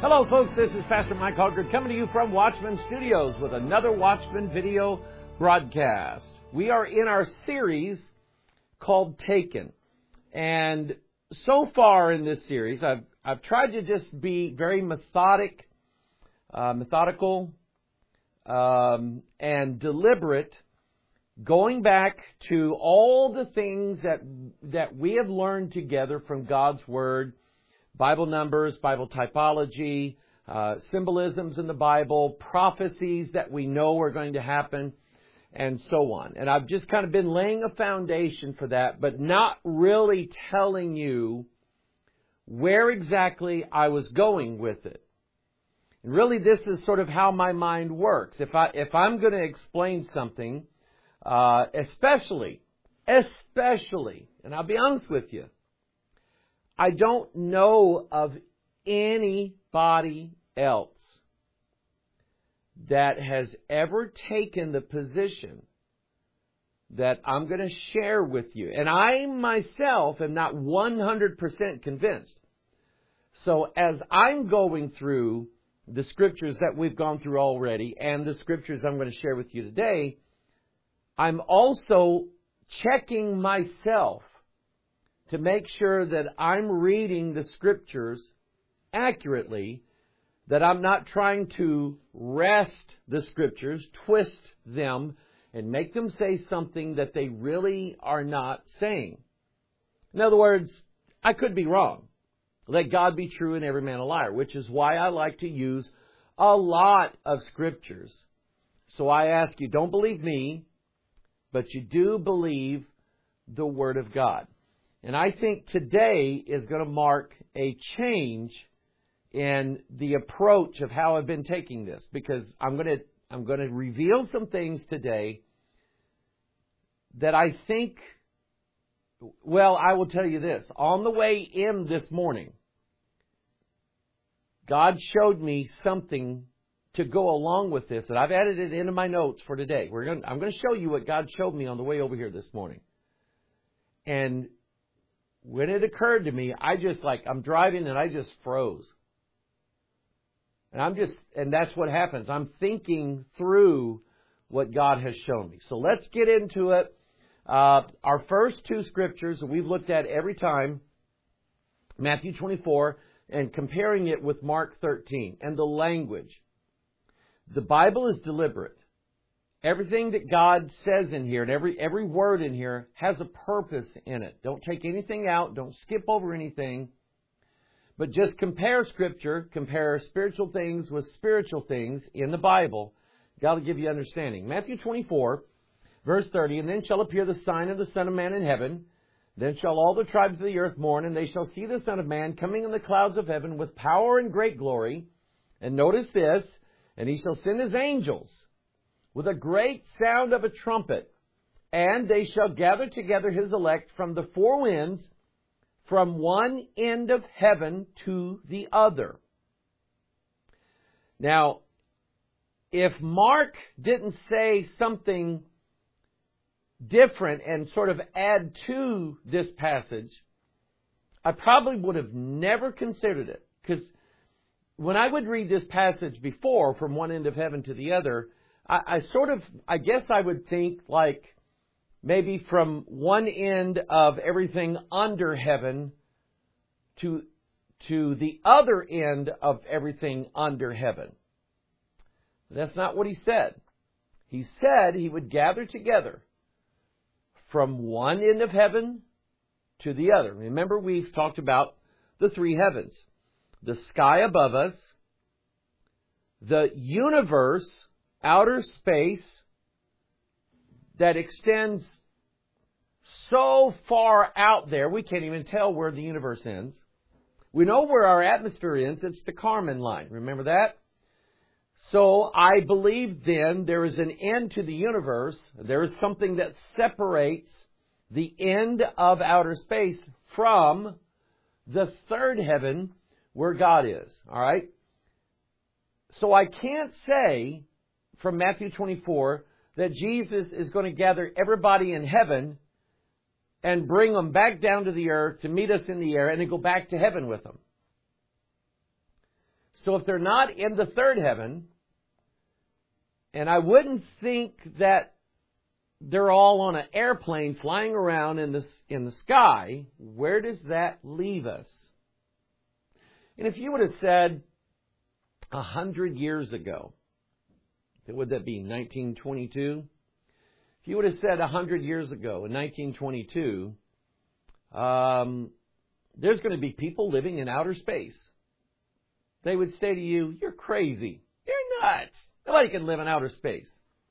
Hello, folks. This is Pastor Mike Hogard coming to you from Watchman Studios with another Watchman video broadcast. We are in our series called Taken. And so far in this series, I've tried to just be very methodical, and deliberate, going back to all the things that we have learned together from God's Word, Bible numbers, Bible typology, symbolisms in the Bible, prophecies that we know are going to happen, and so on. And I've just kind of been laying a foundation for that, but not really telling you where exactly I was going with it. And really, this is sort of how my mind works. If I'm going to explain something, especially, and I'll be honest with you, I don't know of anybody else that has ever taken the position that I'm going to share with you. And I myself am not 100% convinced. So as I'm going through the scriptures that we've gone through already and the scriptures I'm going to share with you today, I'm also checking myself to make sure that I'm reading the scriptures accurately, that I'm not trying to wrest the scriptures, twist them, and make them say something that they really are not saying. In other words, I could be wrong. Let God be true and every man a liar, which is why I like to use a lot of scriptures. So I ask you, don't believe me, but you do believe the Word of God. And I think today is going to mark a change in the approach of how I've been taking this, because I'm going to reveal some things today that I think, well, I will tell you this. On the way in this morning, God showed me something to go along with this, and I've added it into my notes for today. I'm going to show you what God showed me on the way over here this morning. And when it occurred to me, I'm driving and I just froze. And that's what happens. I'm thinking through what God has shown me. So let's get into it. Our first two scriptures that we've looked at every time, Matthew 24, and comparing it with Mark 13, and the language. The Bible is deliberate. Everything that God says in here, and every word in here has a purpose in it. Don't take anything out. Don't skip over anything. But just compare Scripture, compare spiritual things with spiritual things in the Bible. God will give you understanding. Matthew 24, verse 30, and then shall appear the sign of the Son of Man in heaven. Then shall all the tribes of the earth mourn, and they shall see the Son of Man coming in the clouds of heaven with power and great glory. And notice this, and he shall send his angels with a great sound of a trumpet, and they shall gather together his elect from the four winds, from one end of heaven to the other. Now, if Mark didn't say something different and sort of add to this passage, I probably would have never considered it. Because when I would read this passage before, from one end of heaven to the other, I guess I would think like maybe from one end of everything under heaven to the other end of everything under heaven. That's not what he said. He said he would gather together from one end of heaven to the other. Remember, we've talked about the three heavens. The sky above us, the universe, outer space that extends so far out there, we can't even tell where the universe ends. We know where our atmosphere ends. It's the Kármán line. Remember that? So I believe then there is an end to the universe. There is something that separates the end of outer space from the third heaven where God is. All right? So I can't say from Matthew 24 that Jesus is going to gather everybody in heaven and bring them back down to the earth to meet us in the air and then go back to heaven with them. So if they're not in the third heaven, and I wouldn't think that they're all on an airplane flying around in the sky, where does that leave us? And if you would have said 100 years ago, would that be 1922? If you would have said 100 years ago, in 1922, there's going to be people living in outer space, they would say to you, you're crazy. You're nuts. Nobody can live in outer space.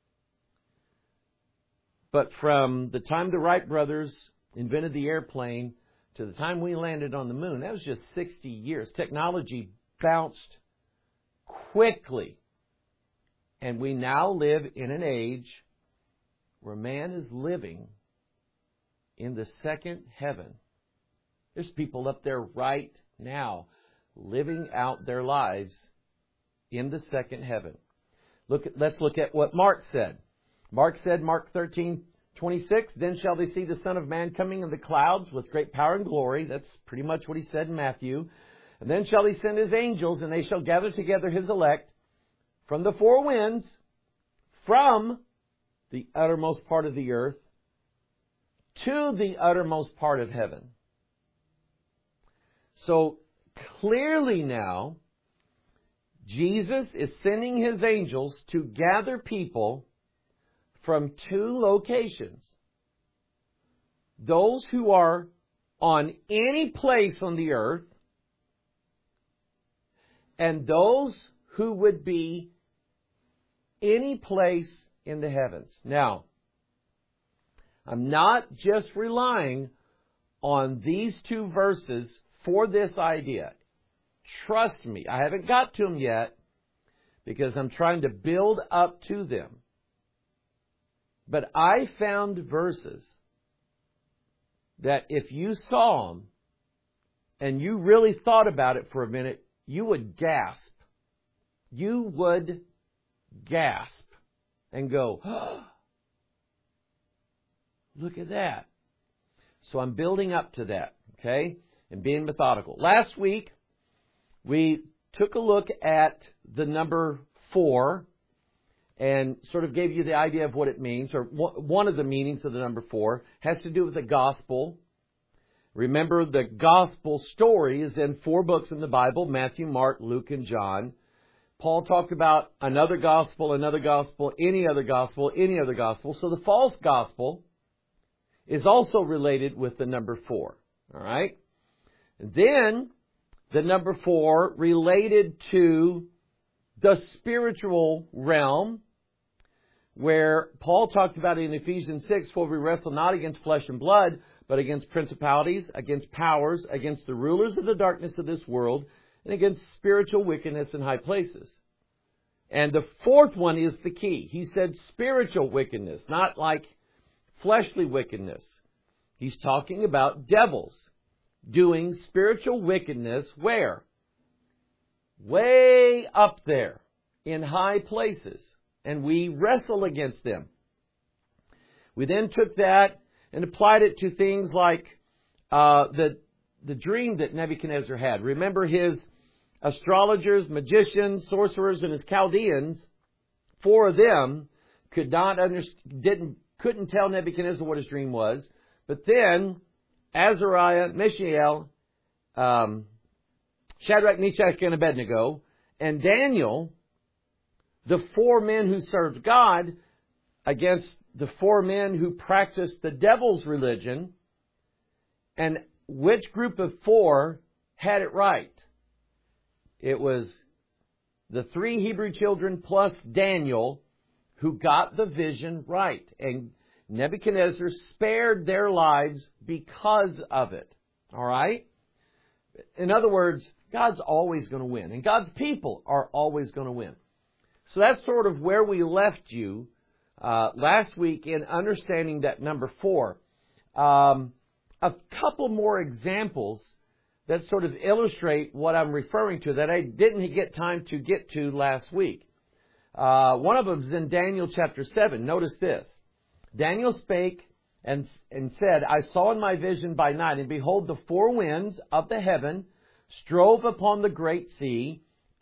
But from the time the Wright brothers invented the airplane to the time we landed on the moon, that was just 60 years. Technology bounced quickly. And we now live in an age where man is living in the second heaven. There's people up there right now living out their lives in the second heaven. Let's look at what Mark said. Mark said, Mark 13:26, then shall they see the Son of Man coming in the clouds with great power and glory. That's pretty much what he said in Matthew. And then shall he send his angels, and they shall gather together his elect from the four winds, from the uttermost part of the earth to the uttermost part of heaven. So clearly now, Jesus is sending his angels to gather people from two locations. Those who are on any place on the earth, and those who would be any place in the heavens. Now, I'm not just relying on these two verses for this idea. Trust me, I haven't got to them yet because I'm trying to build up to them. But I found verses that if you saw them and you really thought about it for a minute, you would gasp. You would gasp and go, oh, look at that. So I'm building up to that, okay, and being methodical. Last week, we took a look at the number 4 and sort of gave you the idea of what it means, or one of the meanings of the number 4 has to do with the gospel. Remember, the gospel story is in 4 books in the Bible, Matthew, Mark, Luke, and John. Paul talked about another gospel, any other gospel, any other gospel. So the false gospel is also related with the number 4. All right? And then the number 4 related to the spiritual realm, where Paul talked about in Ephesians 6, for we wrestle not against flesh and blood, but against principalities, against powers, against the rulers of the darkness of this world, and against spiritual wickedness in high places. And the 4th one is the key. He said spiritual wickedness, not like fleshly wickedness. He's talking about devils doing spiritual wickedness where? Way up there in high places. And we wrestle against them. We then took that and applied it to things like the dream that Nebuchadnezzar had. Remember, his astrologers, magicians, sorcerers, and his Chaldeans, 4 of them couldn't tell Nebuchadnezzar what his dream was. But then Azariah, Mishael, Shadrach, Meshach, and Abednego, and Daniel, the 4 men who served God against the 4 men who practiced the devil's religion. And which group of 4 had it right? It was the 3 Hebrew children plus Daniel who got the vision right. And Nebuchadnezzar spared their lives because of it. All right? In other words, God's always going to win. And God's people are always going to win. So that's sort of where we left you last week in understanding that number 4. A couple more examples that sort of illustrate what I'm referring to that I didn't get time to get to last week. One of them is in Daniel chapter 7. Notice this. Daniel spake and said, I saw in my vision by night, and behold, the 4 winds of the heaven strove upon the great sea,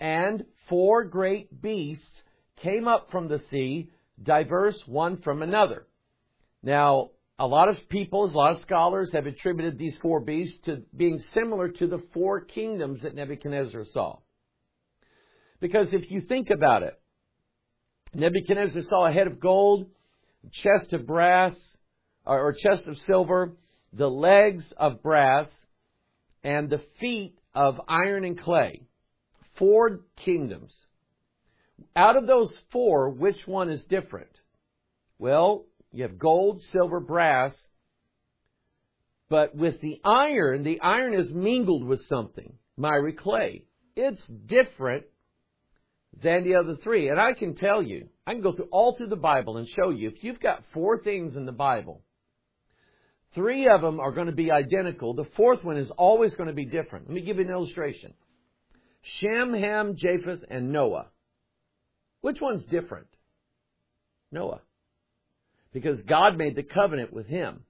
And 4 great beasts came up from the sea, diverse one from another. Now, a lot of people, a lot of scholars have attributed these 4 beasts to being similar to the 4 kingdoms that Nebuchadnezzar saw. Because if you think about it, Nebuchadnezzar saw a head of gold, chest of brass, or chest of silver, the legs of brass, and the feet of iron and clay. 4 kingdoms. Out of those 4, which one is different? Well, you have gold, silver, brass, but with the iron is mingled with something, miry clay. It's different than the other 3. And I can tell you, I can go all through the Bible and show you, if you've got 4 things in the Bible, 3 of them are going to be identical. The 4th one is always going to be different. Let me give you an illustration. Shem, Ham, Japheth, and Noah. Which one's different? Noah. Because God made the covenant with him.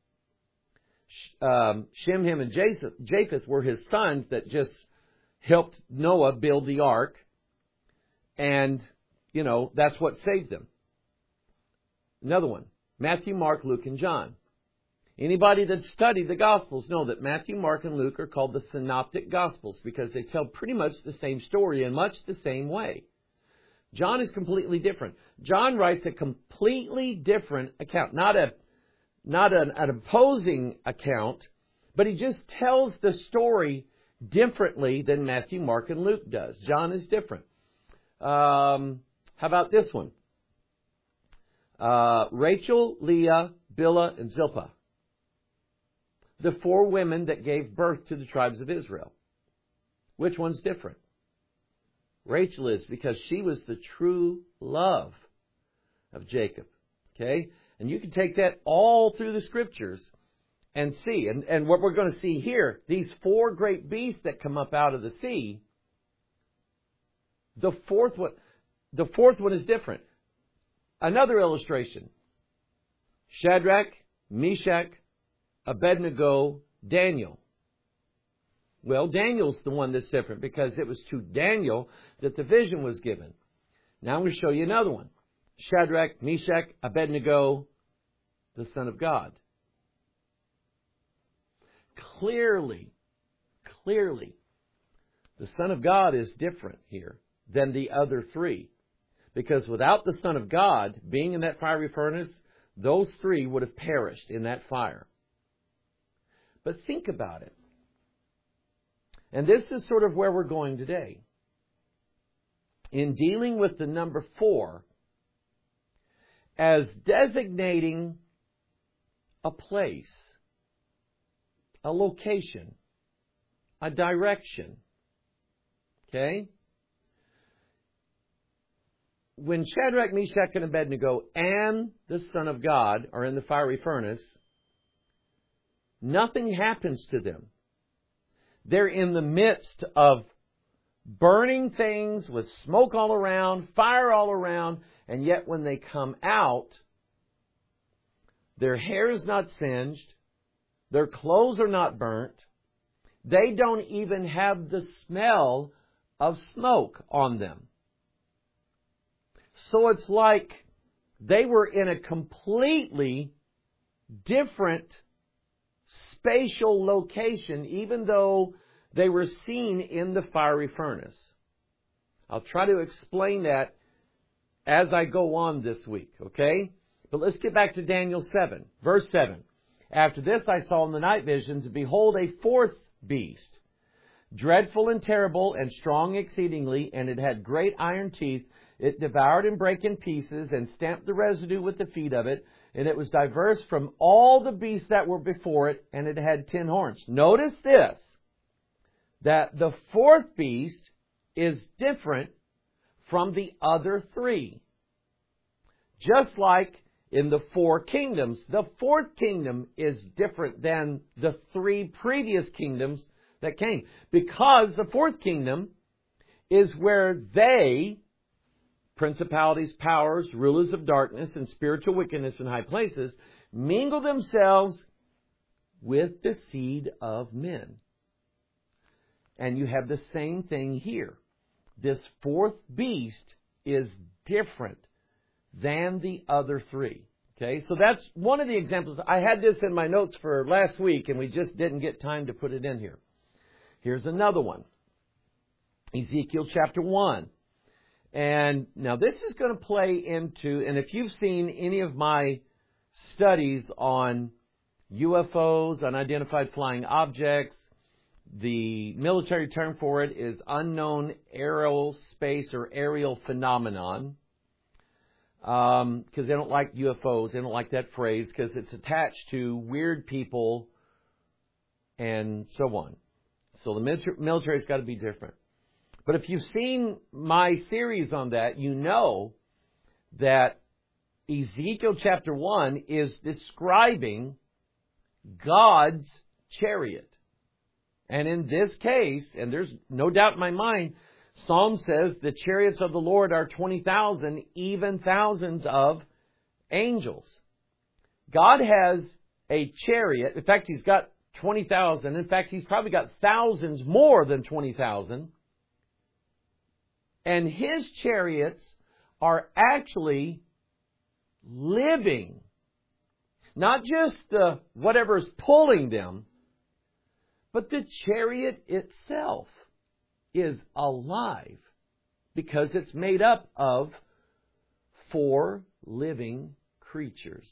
Shem, Ham, and Japheth were his sons that just helped Noah build the ark. And, that's what saved them. Another one. Matthew, Mark, Luke, and John. Anybody that studied the Gospels know that Matthew, Mark, and Luke are called the Synoptic Gospels because they tell pretty much the same story in much the same way. John is completely different. John writes a completely different account. Not an opposing account, but he just tells the story differently than Matthew, Mark, and Luke does. John is different. How about this one? Rachel, Leah, Bilhah, and Zilpah. The 4 women that gave birth to the tribes of Israel. Which one's different? Rachel is, because she was the true love of Jacob. Okay? And you can take that all through the Scriptures and see. And what we're going to see here, these 4 great beasts that come up out of the sea, the fourth one is different. Another illustration. Shadrach, Meshach, Abednego, Daniel. Well, Daniel's the one that's different because it was to Daniel that the vision was given. Now I'm going to show you another one. Shadrach, Meshach, Abednego, the Son of God. Clearly, the Son of God is different here than the other 3. Because without the Son of God being in that fiery furnace, those 3 would have perished in that fire. But think about it. And this is sort of where we're going today. In dealing with the number 4 as designating a place, a location, a direction. Okay? When Shadrach, Meshach, and Abednego and the Son of God are in the fiery furnace, nothing happens to them. They're in the midst of burning things with smoke all around, fire all around, and yet when they come out, their hair is not singed, their clothes are not burnt, they don't even have the smell of smoke on them. So it's like they were in a completely different spatial location, even though they were seen in the fiery furnace. I'll try to explain that as I go on this week, okay? But let's get back to Daniel 7, verse 7. After this I saw in the night visions, and behold, a 4th beast, dreadful and terrible and strong exceedingly, and it had great iron teeth. It devoured and brake in pieces, and stamped the residue with the feet of it. And it was diverse from all the beasts that were before it, and it had 10 horns. Notice this, that the 4th beast is different from the other 3. Just like in the 4 kingdoms, the 4th kingdom is different than the 3 previous kingdoms that came. Because the 4th kingdom is where they, principalities, powers, rulers of darkness, and spiritual wickedness in high places, mingle themselves with the seed of men. And you have the same thing here. this fourth beast is different than the other three. Okay, so that's one of the examples. I had this in my notes for last week, and we just didn't get time to put it in here. Here's another one. Ezekiel chapter 1. And now this is going to play into, and if you've seen any of my studies on UFOs, unidentified flying objects, the military term for it is unknown aerospace or aerial phenomenon. Because they don't like UFOs. They don't like that phrase because it's attached to weird people and so on. So the military's got to be different. But if you've seen my series on that, you know that Ezekiel chapter 1 is describing God's chariot. And in this case, and there's no doubt in my mind, Psalm says the chariots of the Lord are 20,000, even thousands of angels. God has a chariot. In fact, He's got 20,000. In fact, He's probably got thousands more than 20,000. And His chariots are actually living. Not just the whatever's pulling them, but the chariot itself is alive because it's made up of 4 living creatures.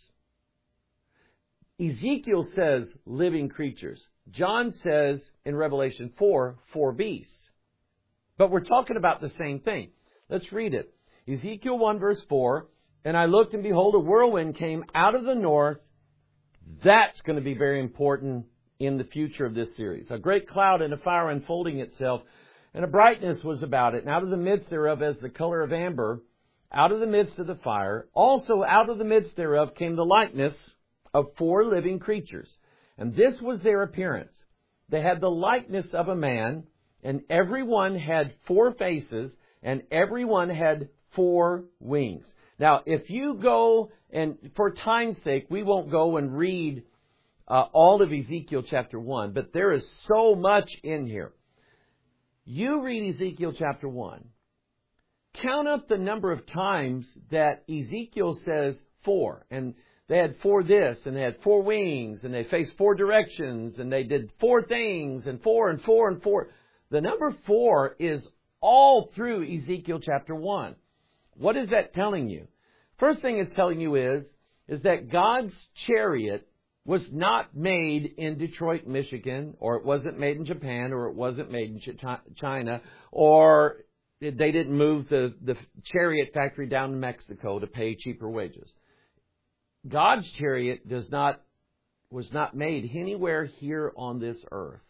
Ezekiel says living creatures. John says in Revelation 4 beasts. But we're talking about the same thing. Let's read it. Ezekiel 1 verse 4, and I looked and behold a whirlwind came out of the north. That's going to be very important in the future of this series. A great cloud and a fire unfolding itself, and a brightness was about it, and out of the midst thereof as the color of amber, out of the midst of the fire, also out of the midst thereof came the likeness of 4 living creatures. And this was their appearance. They had the likeness of a man, and every one had 4 faces, and every one had 4 wings. Now, if you go, and for time's sake, we won't go and read all of Ezekiel chapter 1, but there is so much in here. You read Ezekiel chapter 1. Count up the number of times that Ezekiel says 4. And they had 4 this, and they had 4 wings, and they faced 4 directions, and they did 4 things, and 4 and 4 and 4. The number 4 is all through Ezekiel chapter 1. What is that telling you? First thing it's telling you is that God's chariot was not made in Detroit, Michigan, or it wasn't made in Japan, or it wasn't made in China, or they didn't move the chariot factory down to Mexico to pay cheaper wages. God's chariot was not made anywhere here on this earth.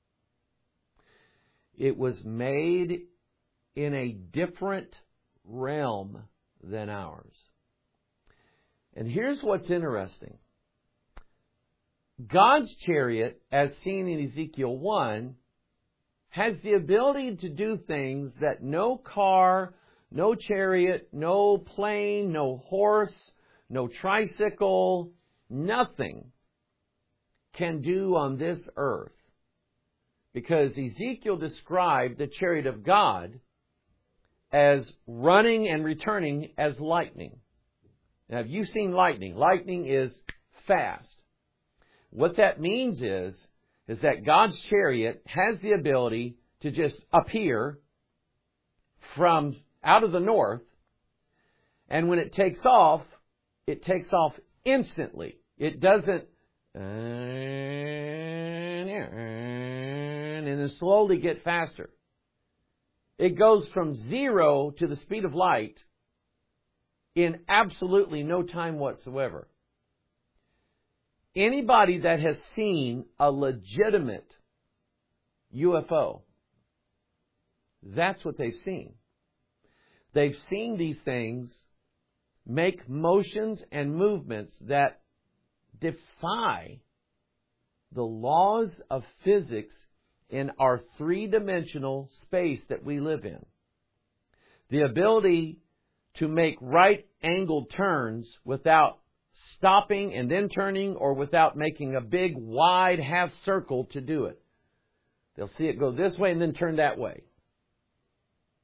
It was made in a different realm than ours. And here's what's interesting. God's chariot, as seen in Ezekiel 1, has the ability to do things that no car, no chariot, no plane, no horse, no tricycle, nothing can do on this earth. Because Ezekiel described the chariot of God as running and returning as lightning. Now, have you seen lightning? Lightning is fast. What that means is that God's chariot has the ability to just appear from out of the north, and when it takes off instantly. It doesn't and then slowly get faster. It goes from 0 to the speed of light in absolutely no time whatsoever. Anybody that has seen a legitimate UFO, that's what they've seen. They've seen these things make motions and movements that defy the laws of physics in our 3-dimensional space that we live in. The ability to make right-angled turns without stopping and then turning, or without making a big, wide half circle to do it. They'll see it go this way and then turn that way.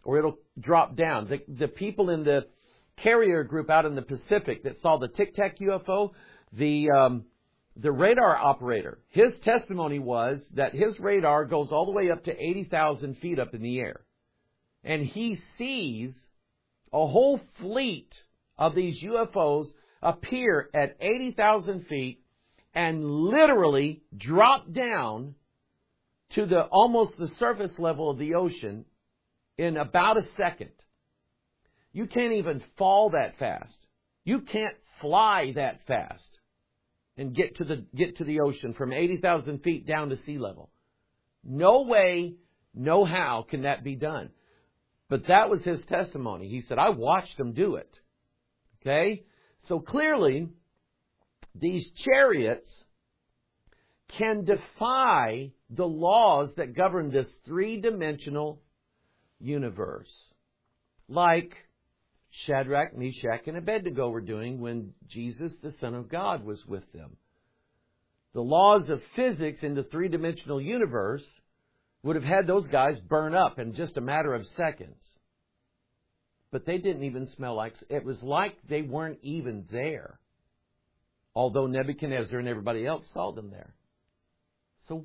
or it'll drop down. The people in the carrier group out in the Pacific that saw the Tic Tac UFO, the radar operator, his testimony was that his radar goes all the way up to 80,000 feet up in the air. And he sees a whole fleet of these UFOs appear at 80,000 feet and literally drop down to almost the surface level of the ocean in about a second. You can't even fall that fast. You can't fly that fast and get to the ocean from 80,000 feet down to sea level. No way, no how can that be done. But that was his testimony. He said, I watched them do it. Okay? So clearly, these chariots can defy the laws that govern this three-dimensional universe. Like Shadrach, Meshach, and Abednego were doing when Jesus, the Son of God, was with them. The laws of physics in the three-dimensional universe would have had those guys burn up in just a matter of seconds. But they didn't even smell like... It was like they weren't even there. Although Nebuchadnezzar and everybody else saw them there. So,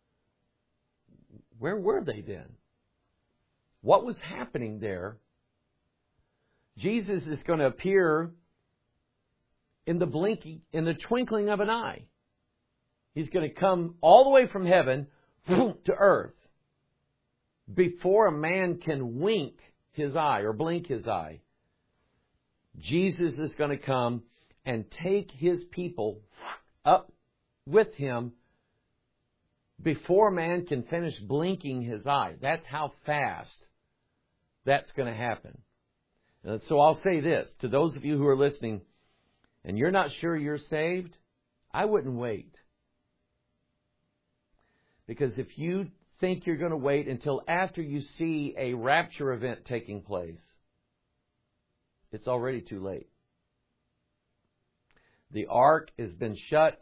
where were they then? What was happening there? Jesus is going to appear in the twinkling of an eye. He's going to come all the way from heaven to earth before a man can wink his eye or blink his eye. Jesus is going to come and take his people up with him before man can finish blinking his eye. That's how fast that's going to happen. And so I'll say this to those of you who are listening and you're not sure you're saved, I wouldn't wait. Because if you think you're going to wait until after you see a rapture event taking place, it's already too late. The ark has been shut.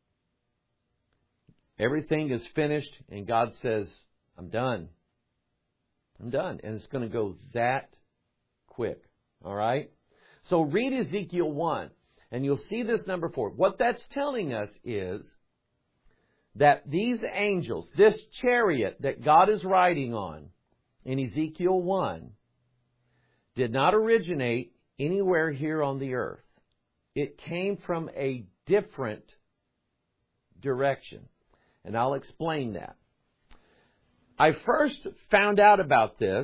Everything is finished. And God says, I'm done. I'm done. And it's going to go that quick. All right? So read Ezekiel 1. And you'll see this number 4. What that's telling us is that these angels, this chariot that God is riding on in Ezekiel 1, did not originate anywhere here on the earth. It came from a different direction. And I'll explain that. I first found out about this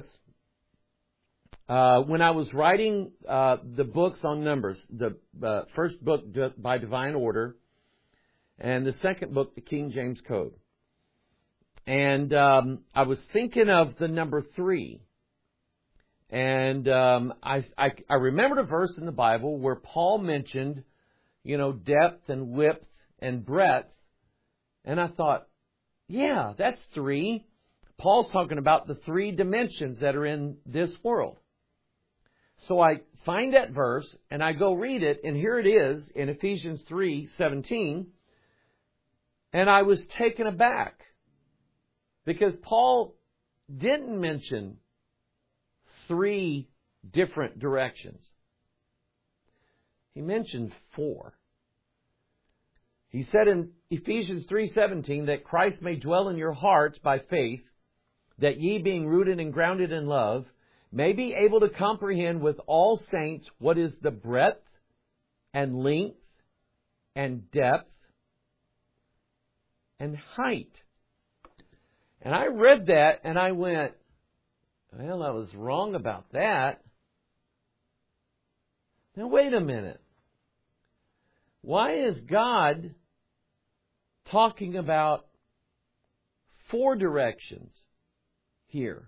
when I was writing the books on Numbers. The first book by Divine Order, and the second book, the King James Code. And I was thinking of the number 3. And I remembered a verse in the Bible where Paul mentioned, depth and width and breadth. And I thought, yeah, that's 3. Paul's talking about the 3 dimensions that are in this world. So I find that verse and I go read it, and here it is in Ephesians 3:17. And I was taken aback because Paul didn't mention 3 different directions. He mentioned 4. He said in Ephesians 3:17 that Christ may dwell in your hearts by faith, that ye being rooted and grounded in love, may be able to comprehend with all saints what is the breadth and length and depth and height. And I read that and I went, well, I was wrong about that. Now wait a minute. Why is God talking about 4 directions here?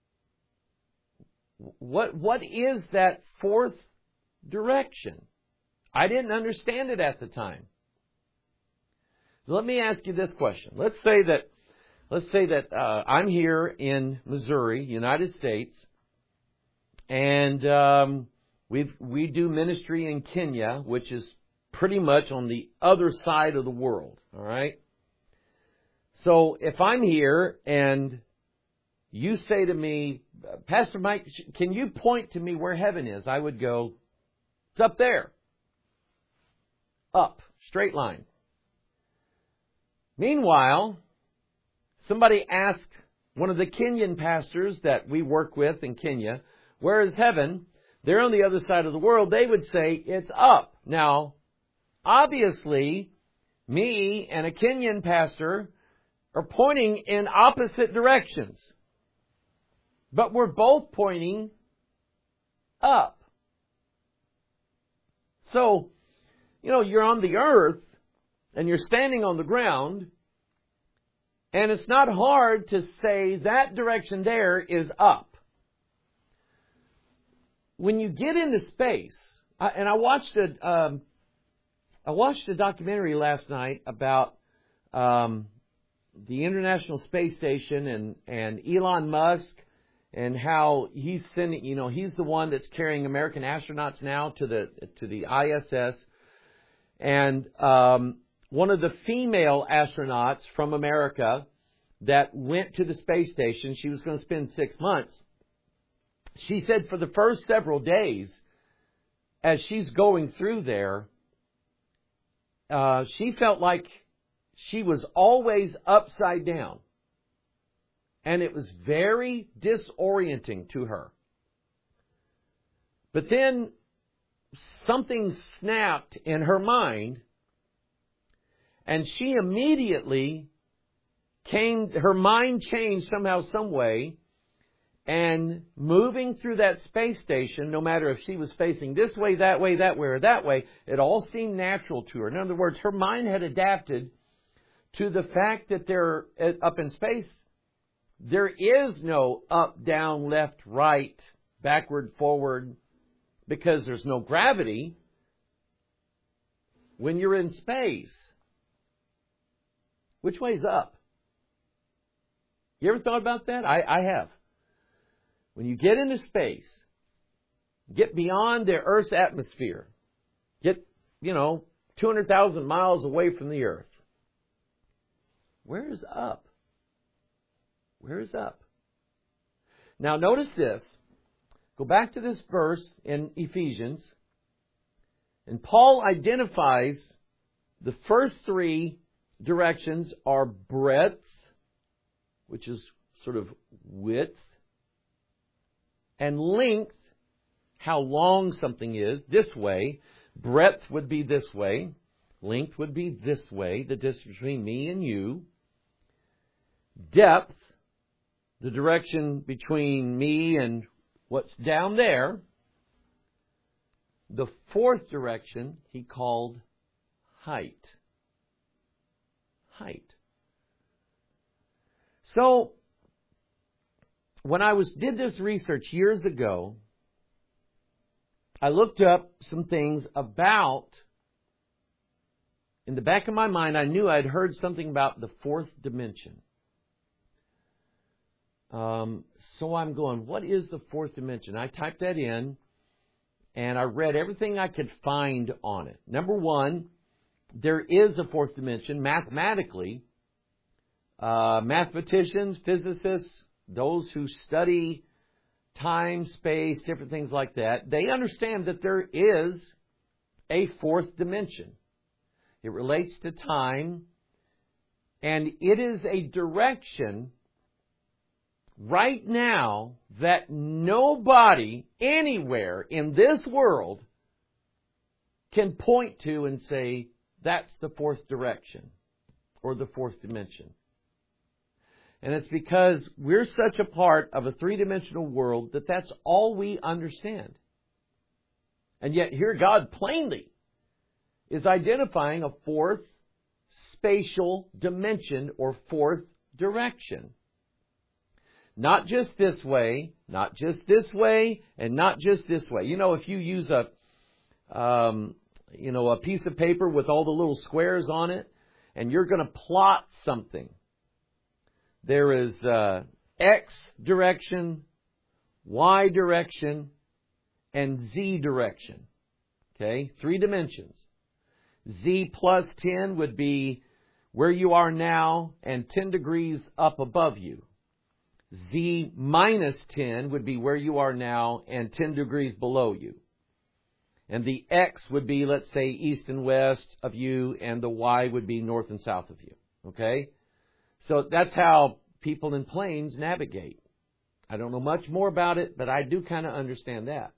What is that 4th direction? I didn't understand it at the time. Let me ask you this question. Let's say that I'm here in Missouri, United States, and we do ministry in Kenya, which is pretty much on the other side of the world. All right. So if I'm here and you say to me, Pastor Mike, can you point to me where heaven is? I would go, it's up there. Up. Straight line. Meanwhile, somebody asked one of the Kenyan pastors that we work with in Kenya, where is heaven? They're on the other side of the world. They would say, it's up. Now, obviously, me and a Kenyan pastor are pointing in opposite directions. But we're both pointing up. So, you're on the earth and you're standing on the ground, and it's not hard to say that direction there is up. When you get into space, and I watched a documentary last night about the International Space Station and Elon Musk, and how he's sending, he's the one that's carrying American astronauts now to the ISS. And one of the female astronauts from America that went to the space station, she was going to spend 6 months. She said for the first several days, as she's going through there, she felt like she was always upside down. And it was very disorienting to her. But then something snapped in her mind, and she immediately her mind changed somehow, some way, and moving through that space station, no matter if she was facing this way, that way, or that way, it all seemed natural to her. In other words, her mind had adapted to the fact that they're up in space. There is no up, down, left, right, backward, forward, because there's no gravity when you're in space. Which way's up? You ever thought about that? I have. When you get into space, get beyond the Earth's atmosphere, get, 200,000 miles away from the Earth. Where is up? Where is up? Now notice this. Go back to this verse in Ephesians. And Paul identifies the first three directions are breadth, which is sort of width, and length, how long something is, this way. Breadth would be this way. Length would be this way, the distance between me and you. Depth, the direction between me and what's down there. The fourth direction he called height. Height. So, when I did this research years ago, I looked up some things about, in the back of my mind, I knew I'd heard something about the fourth dimension. So I'm going, what is the fourth dimension? I typed that in, and I read everything I could find on it. Number one, there is a fourth dimension mathematically. Mathematicians, physicists, those who study time, space, different things like that, they understand that there is a fourth dimension. It relates to time, and it is a direction right now that nobody anywhere in this world can point to and say, that's the fourth direction or the fourth dimension. And it's because we're such a part of a three-dimensional world that that's all we understand. And yet here God plainly is identifying a fourth spatial dimension or fourth direction. Not just this way, not just this way, and not just this way. If you use a piece of paper with all the little squares on it, and you're going to plot something, there is X direction, Y direction, and Z direction. Okay? 3 dimensions. Z plus 10 would be where you are now and 10 degrees up above you. Z minus 10 would be where you are now and 10 degrees below you. And the X would be, let's say, east and west of you, and the Y would be north and south of you. Okay? So that's how people in planes navigate. I don't know much more about it, but I do kind of understand that.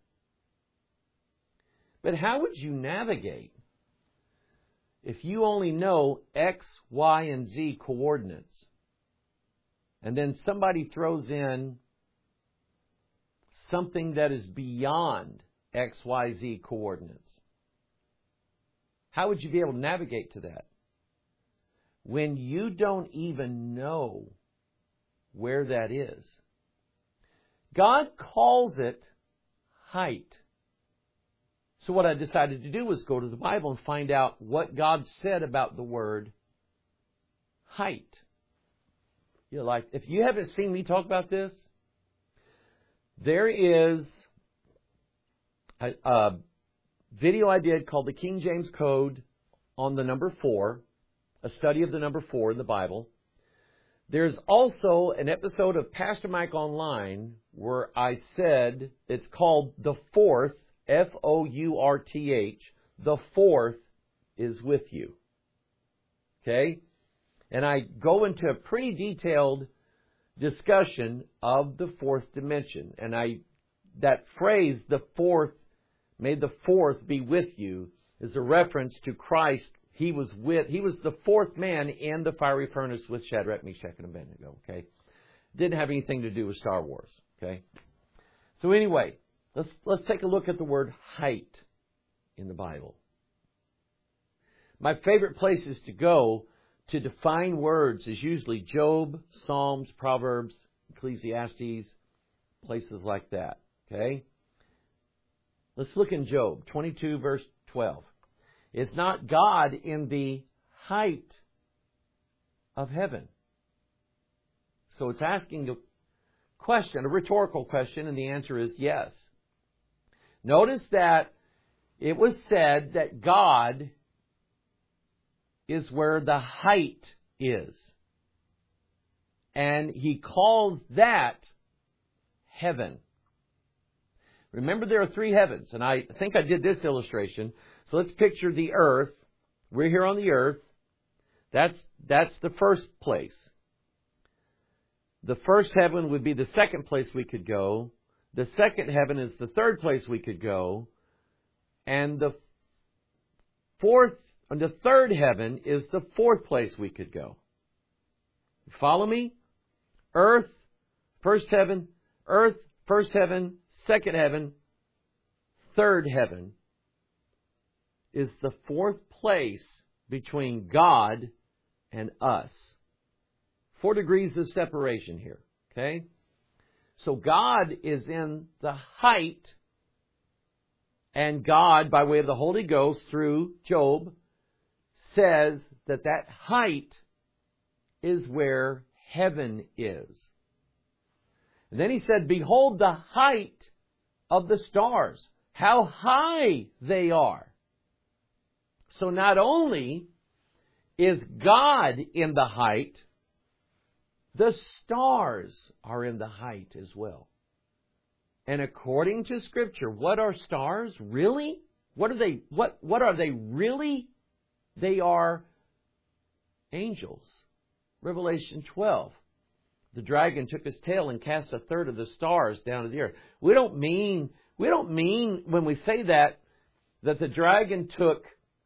But how would you navigate if you only know X, Y, and Z coordinates, and then somebody throws in something that is beyond X, Y, Z coordinates? How would you be able to navigate to that when you don't even know where that is? God calls it height. So what I decided to do was go to the Bible and find out what God said about the word height. You know, like, if you haven't seen me talk about this, there is a video I did called the King James Code on the number 4, a study of the number 4 in the Bible. There's also an episode of Pastor Mike Online where I said it's called The Fourth, Fourth, the fourth is with you. Okay? And I go into a pretty detailed discussion of the fourth dimension. And that phrase, the fourth, may the fourth be with you, is a reference to Christ. He was the fourth man in the fiery furnace with Shadrach, Meshach, and Abednego. Okay? Didn't have anything to do with Star Wars. Okay? So anyway, let's take a look at the word height in the Bible. My favorite places to go to define words is usually Job, Psalms, Proverbs, Ecclesiastes, places like that. Okay? Let's look in Job 22, verse 12. Is not God in the height of heaven? So it's asking a question, a rhetorical question, and the answer is yes. Notice that it was said that God is where the height is. And He calls that heaven. Remember, there are 3 heavens, and I think I did this illustration. So let's picture the earth. We're here on the earth. That's the first place. The first heaven would be the second place we could go. The second heaven is the third place we could go. And the third heaven is the fourth place we could go. Follow me? Earth, first heaven, second heaven, third heaven is the fourth place between God and us. 4 degrees of separation here. Okay? So God is in the height, and God, by way of the Holy Ghost through Job, says that height is where heaven is. And then He said, behold the height of the stars, how high they are. So not only is God in the height, the stars are in the height as well. And according to Scripture, what are stars really? What are they? What are they really? They are angels. Revelation 12. The dragon took his tail and cast a third of the stars down to the earth. We don't mean when we say that the dragon took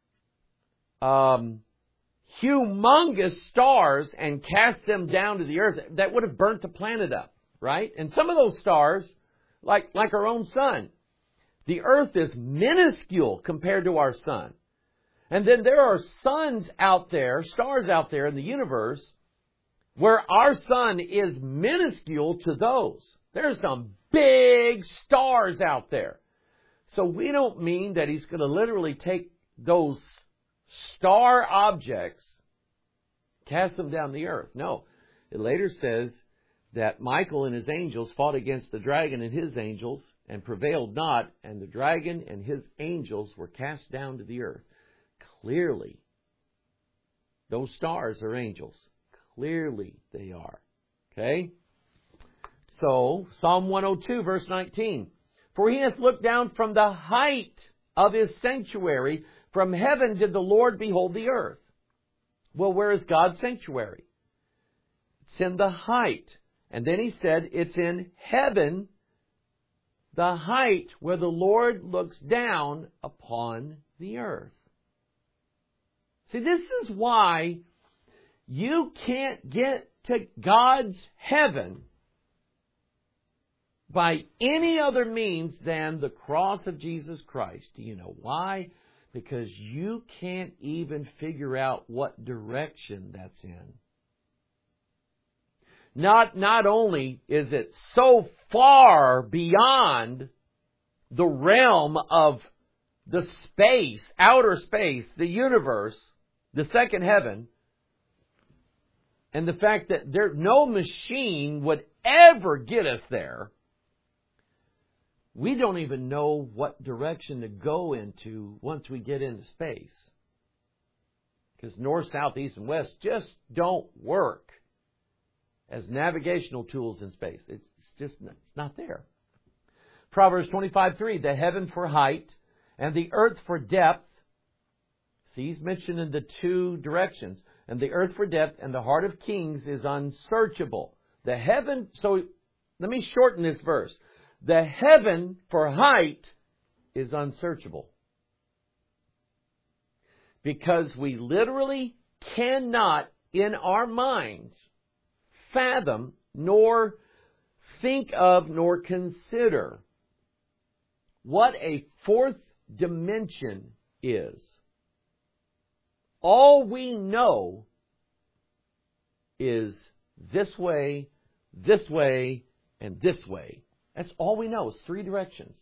humongous stars and cast them down to the earth. That would have burnt the planet up, right? And some of those stars, like our own sun, the earth is minuscule compared to our sun. And then there are suns out there, stars out there in the universe, where our sun is minuscule to those. There's some big stars out there. So we don't mean that He's going to literally take those star objects, cast them down the earth. No. It later says that Michael and his angels fought against the dragon and his angels and prevailed not, and the dragon and his angels were cast down to the earth. Clearly, those stars are angels. Clearly they are. Okay? so, Psalm 102, verse 19, for he hath looked down from the height of his sanctuary. From heaven did the Lord behold the earth. Well, where is God's sanctuary? It's in the height. And then he said, it's in heaven, the height where the Lord looks down upon the earth. See, this is why you can't get to God's heaven by any other means than the cross of Jesus Christ. Do you know why? Because you can't even figure out what direction that's in. Not only is it so far beyond the realm of the space, outer space, the universe, the second heaven, and the fact that no machine would ever get us there, we don't even know what direction to go into once we get into space. Because north, south, east, and west just don't work as navigational tools in space. It's not there. Proverbs 25:3, the heaven for height and the earth for depth. See, he's mentioned in the two directions. And the earth for depth and the heart of kings is unsearchable. The heaven, so let me shorten this verse. The heaven for height is unsearchable. Because we literally cannot, in our minds, fathom, nor think of, nor consider what a fourth dimension is. All we know is this way, and this way. That's all we know is three directions.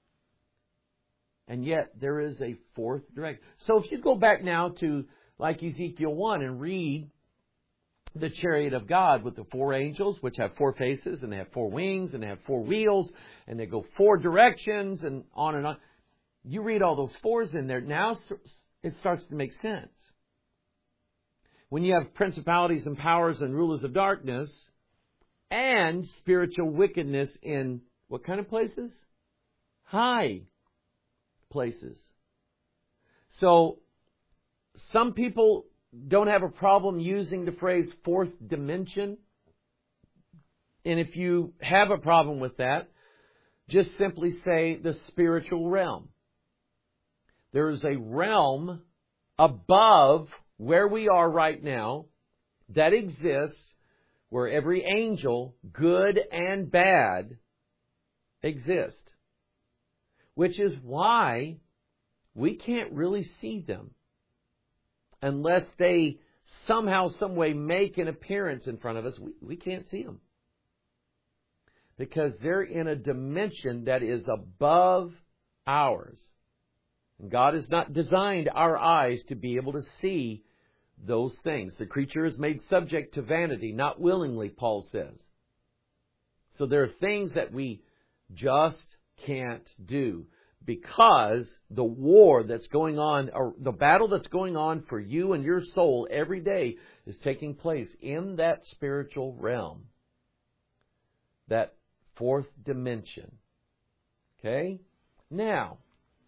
And yet there is a fourth direction. So if you go back now to like Ezekiel 1 and read the chariot of God with the four angels, which have four faces, and they have four wings, and they have four wheels, and they go four directions, and on and on. You read all those fours in there. Now it starts to make sense. When you have principalities and powers and rulers of darkness and spiritual wickedness in what kind of places? High places. So some people don't have a problem using the phrase fourth dimension. And if you have a problem with that, just simply say the spiritual realm. There is a realm above where we are right now that exists where every angel, good and bad, exist. Which is why we can't really see them unless they somehow, some way make an appearance in front of us. We can't see them. Because they're in a dimension that is above ours. And God has not designed our eyes to be able to see those things. The creature is made subject to vanity, not willingly, Paul says. So there are things that we just can't do because the war that's going on, or the battle that's going on for you and your soul every day is taking place in that spiritual realm. That fourth dimension. Okay? Now,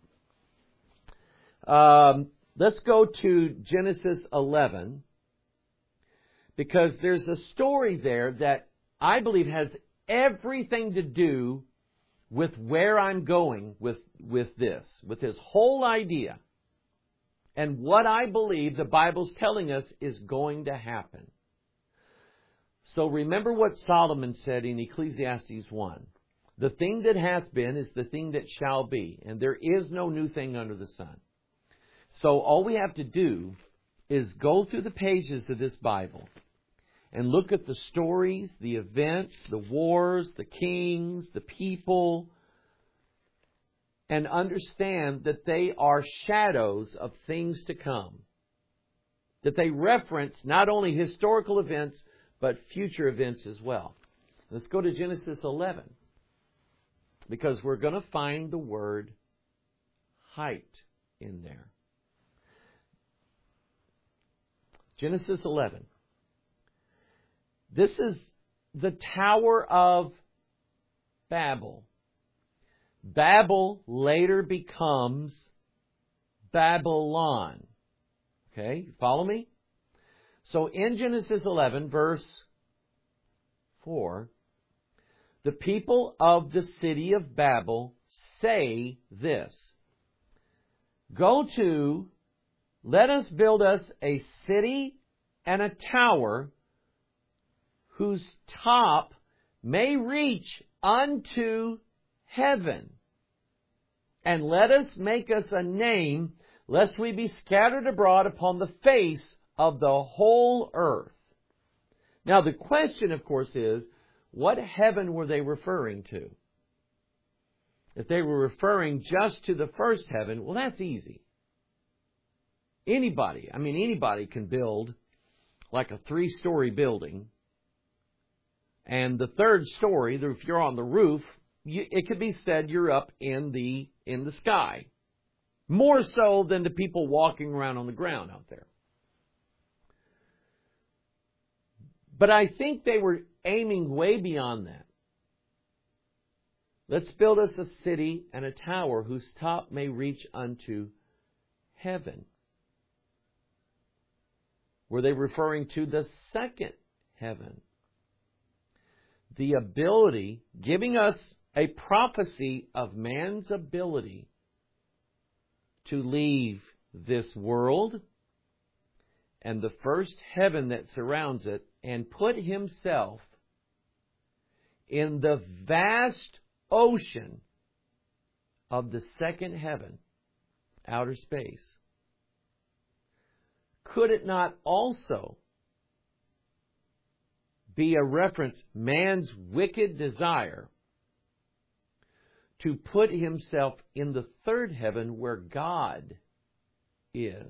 let's go to Genesis 11, because there's a story there that I believe has everything to do with where I'm going with this whole idea, and what I believe the Bible's telling us is going to happen. So remember what Solomon said in Ecclesiastes 1. The thing that hath been is the thing that shall be, and there is no new thing under the sun. So all we have to do is go through the pages of this Bible and look at the stories, the events, the wars, the kings, the people, and understand that they are shadows of things to come. That they reference not only historical events, but future events as well. Let's go to Genesis 11, because we're going to find the word height in there. Genesis 11. This is the Tower of Babel. Babel later becomes Babylon. Okay, you follow me? So in Genesis 11, verse 4, the people of the city of Babel say this: Go to, let us build us a city and a tower whose top may reach unto heaven. And let us make us a name, lest we be scattered abroad upon the face of the whole earth. Now the question, of course, is, what heaven were they referring to? If they were referring just to the first heaven, well, that's easy. Anybody can build like a 3-story building. And the third story, if you're on the roof, it could be said you're up in the sky. More so than the people walking around on the ground out there. But I think they were aiming way beyond that. Let's build us a city and a tower whose top may reach unto heaven. Were they referring to the second heaven? The ability, giving us a prophecy of man's ability to leave this world and the first heaven that surrounds it and put himself in the vast ocean of the second heaven, outer space. Could it not also be a reference, man's wicked desire to put himself in the third heaven where God is?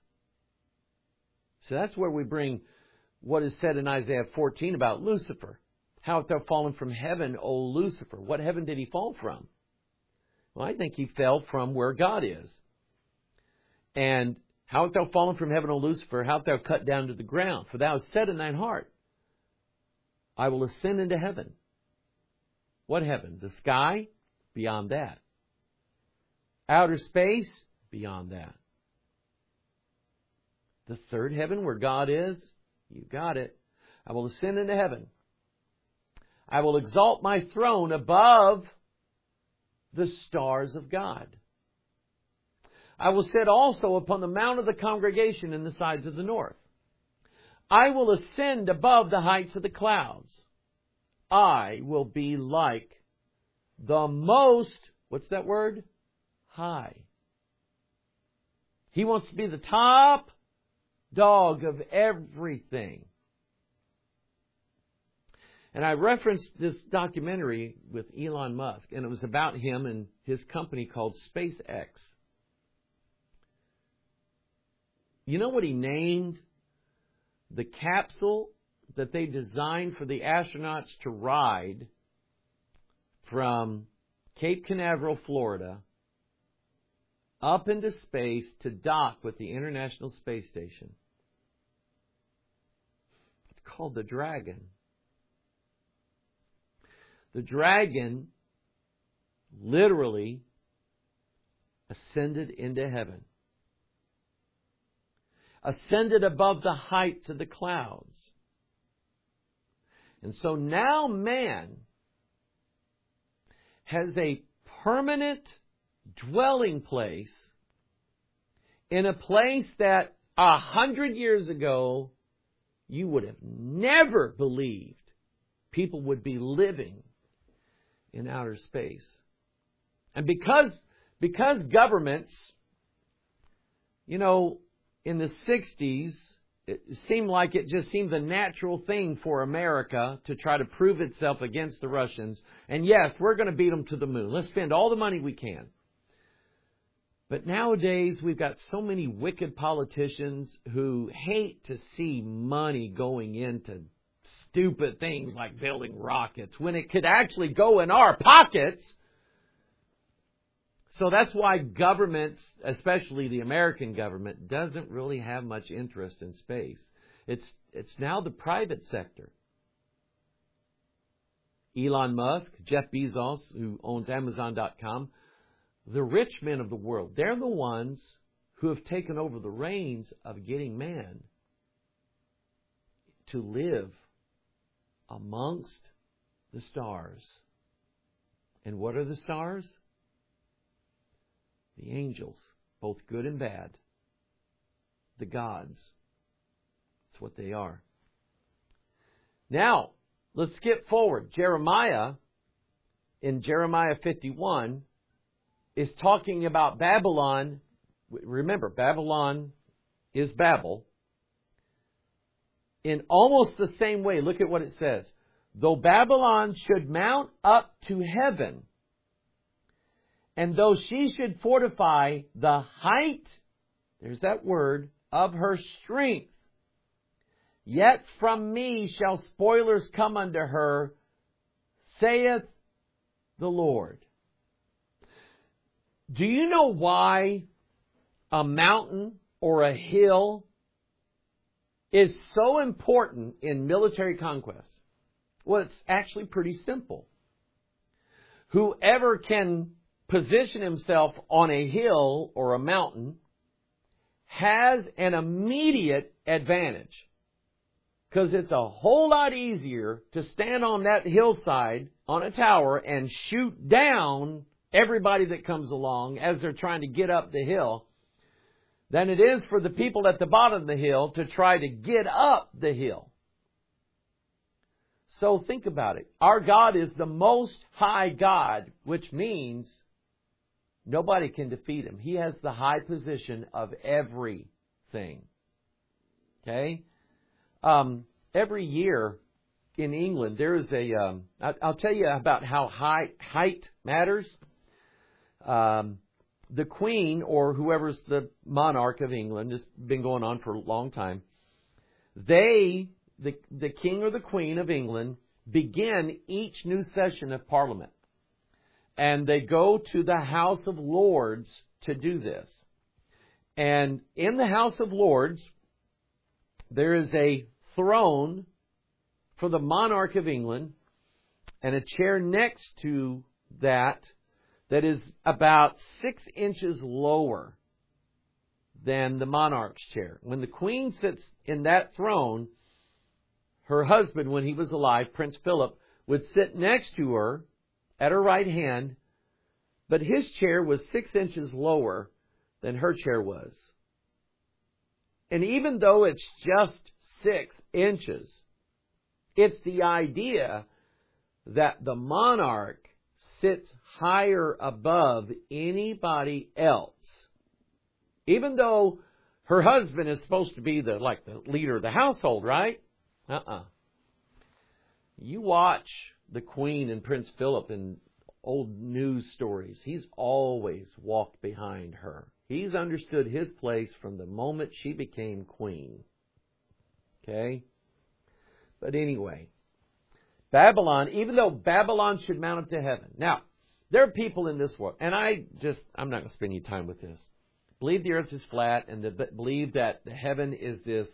So that's where we bring what is said in Isaiah 14 about Lucifer. How art thou fallen from heaven, O Lucifer? What heaven did he fall from? Well, I think he fell from where God is. And how art thou fallen from heaven, O Lucifer? How art thou cut down to the ground? For thou hast said in thine heart, I will ascend into heaven. What heaven? The sky? Beyond that. Outer space? Beyond that. The third heaven where God is? You got it. I will ascend into heaven. I will exalt my throne above the stars of God. I will sit also upon the mount of the congregation in the sides of the north. I will ascend above the heights of the clouds. I will be like the most, what's that word? High. He wants to be the top dog of everything. And I referenced this documentary with Elon Musk, and it was about him and his company called SpaceX. You know what he named the capsule that they designed for the astronauts to ride from Cape Canaveral, Florida, up into space to dock with the International Space Station? It's called the Dragon. The Dragon literally ascended into heaven. Ascended above the heights of the clouds. And so now man has a permanent dwelling place in a place that 100 years ago you would have never believed people would be living in outer space. And because governments, in the 60s, it seemed like it just seemed the natural thing for America to try to prove itself against the Russians. And yes, we're going to beat them to the moon. Let's spend all the money we can. But nowadays, we've got so many wicked politicians who hate to see money going into stupid things like building rockets when it could actually go in our pockets. So that's why governments, especially the American government, doesn't really have much interest in space. It's now the private sector. Elon Musk, Jeff Bezos, who owns Amazon.com, the rich men of the world, they're the ones who have taken over the reins of getting man to live amongst the stars. And what are the stars? The angels, both good and bad. The gods. That's what they are. Now, let's skip forward. Jeremiah, in Jeremiah 51, is talking about Babylon. Remember, Babylon is Babel. In almost the same way, look at what it says. Though Babylon should mount up to heaven, and though she should fortify the height, there's that word, of her strength, yet from me shall spoilers come unto her, saith the Lord. Do you know why a mountain or a hill is so important in military conquest? Well, it's actually pretty simple. Whoever can position himself on a hill or a mountain has an immediate advantage. Because it's a whole lot easier to stand on that hillside on a tower and shoot down everybody that comes along as they're trying to get up the hill than it is for the people at the bottom of the hill to try to get up the hill. So think about it. Our God is the Most High God, which means nobody can defeat Him. He has the high position of everything. Okay? Every year in England, there is I'll tell you about how height matters. The Queen, or whoever's the monarch of England, has been going on for a long time. The King or the Queen of England, begin each new session of Parliament. And they go to the House of Lords to do this. And in the House of Lords, there is a throne for the monarch of England and a chair next to that is about 6 inches lower than the monarch's chair. When the Queen sits in that throne, her husband, when he was alive, Prince Philip, would sit next to her at her right hand, but his chair was 6 inches lower than her chair was. And even though it's just 6 inches, it's the idea that the monarch sits higher above anybody else. Even though her husband is supposed to be the leader of the household, right? You watch the Queen and Prince Philip in old news stories. He's always walked behind her. He's understood his place from the moment she became queen. Okay? But anyway, Babylon, even though Babylon should mount up to heaven. Now, there are people in this world, and I'm not going to spend any time with this, believe the earth is flat and believe that the heaven is this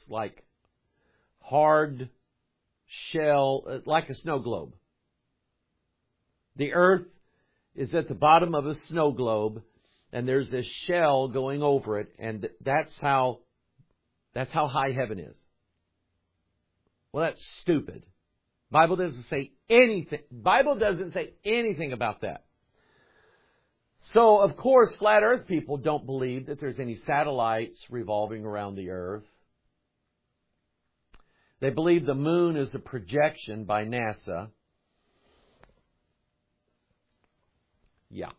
hard shell, like a snow globe. The earth is at the bottom of a snow globe, and there's this shell going over it, and that's how high heaven is. Well, that's stupid. Bible doesn't say anything. Bible doesn't say anything about that. So, of course, flat earth people don't believe that there's any satellites revolving around the earth. They believe the moon is a projection by NASA. Yeah.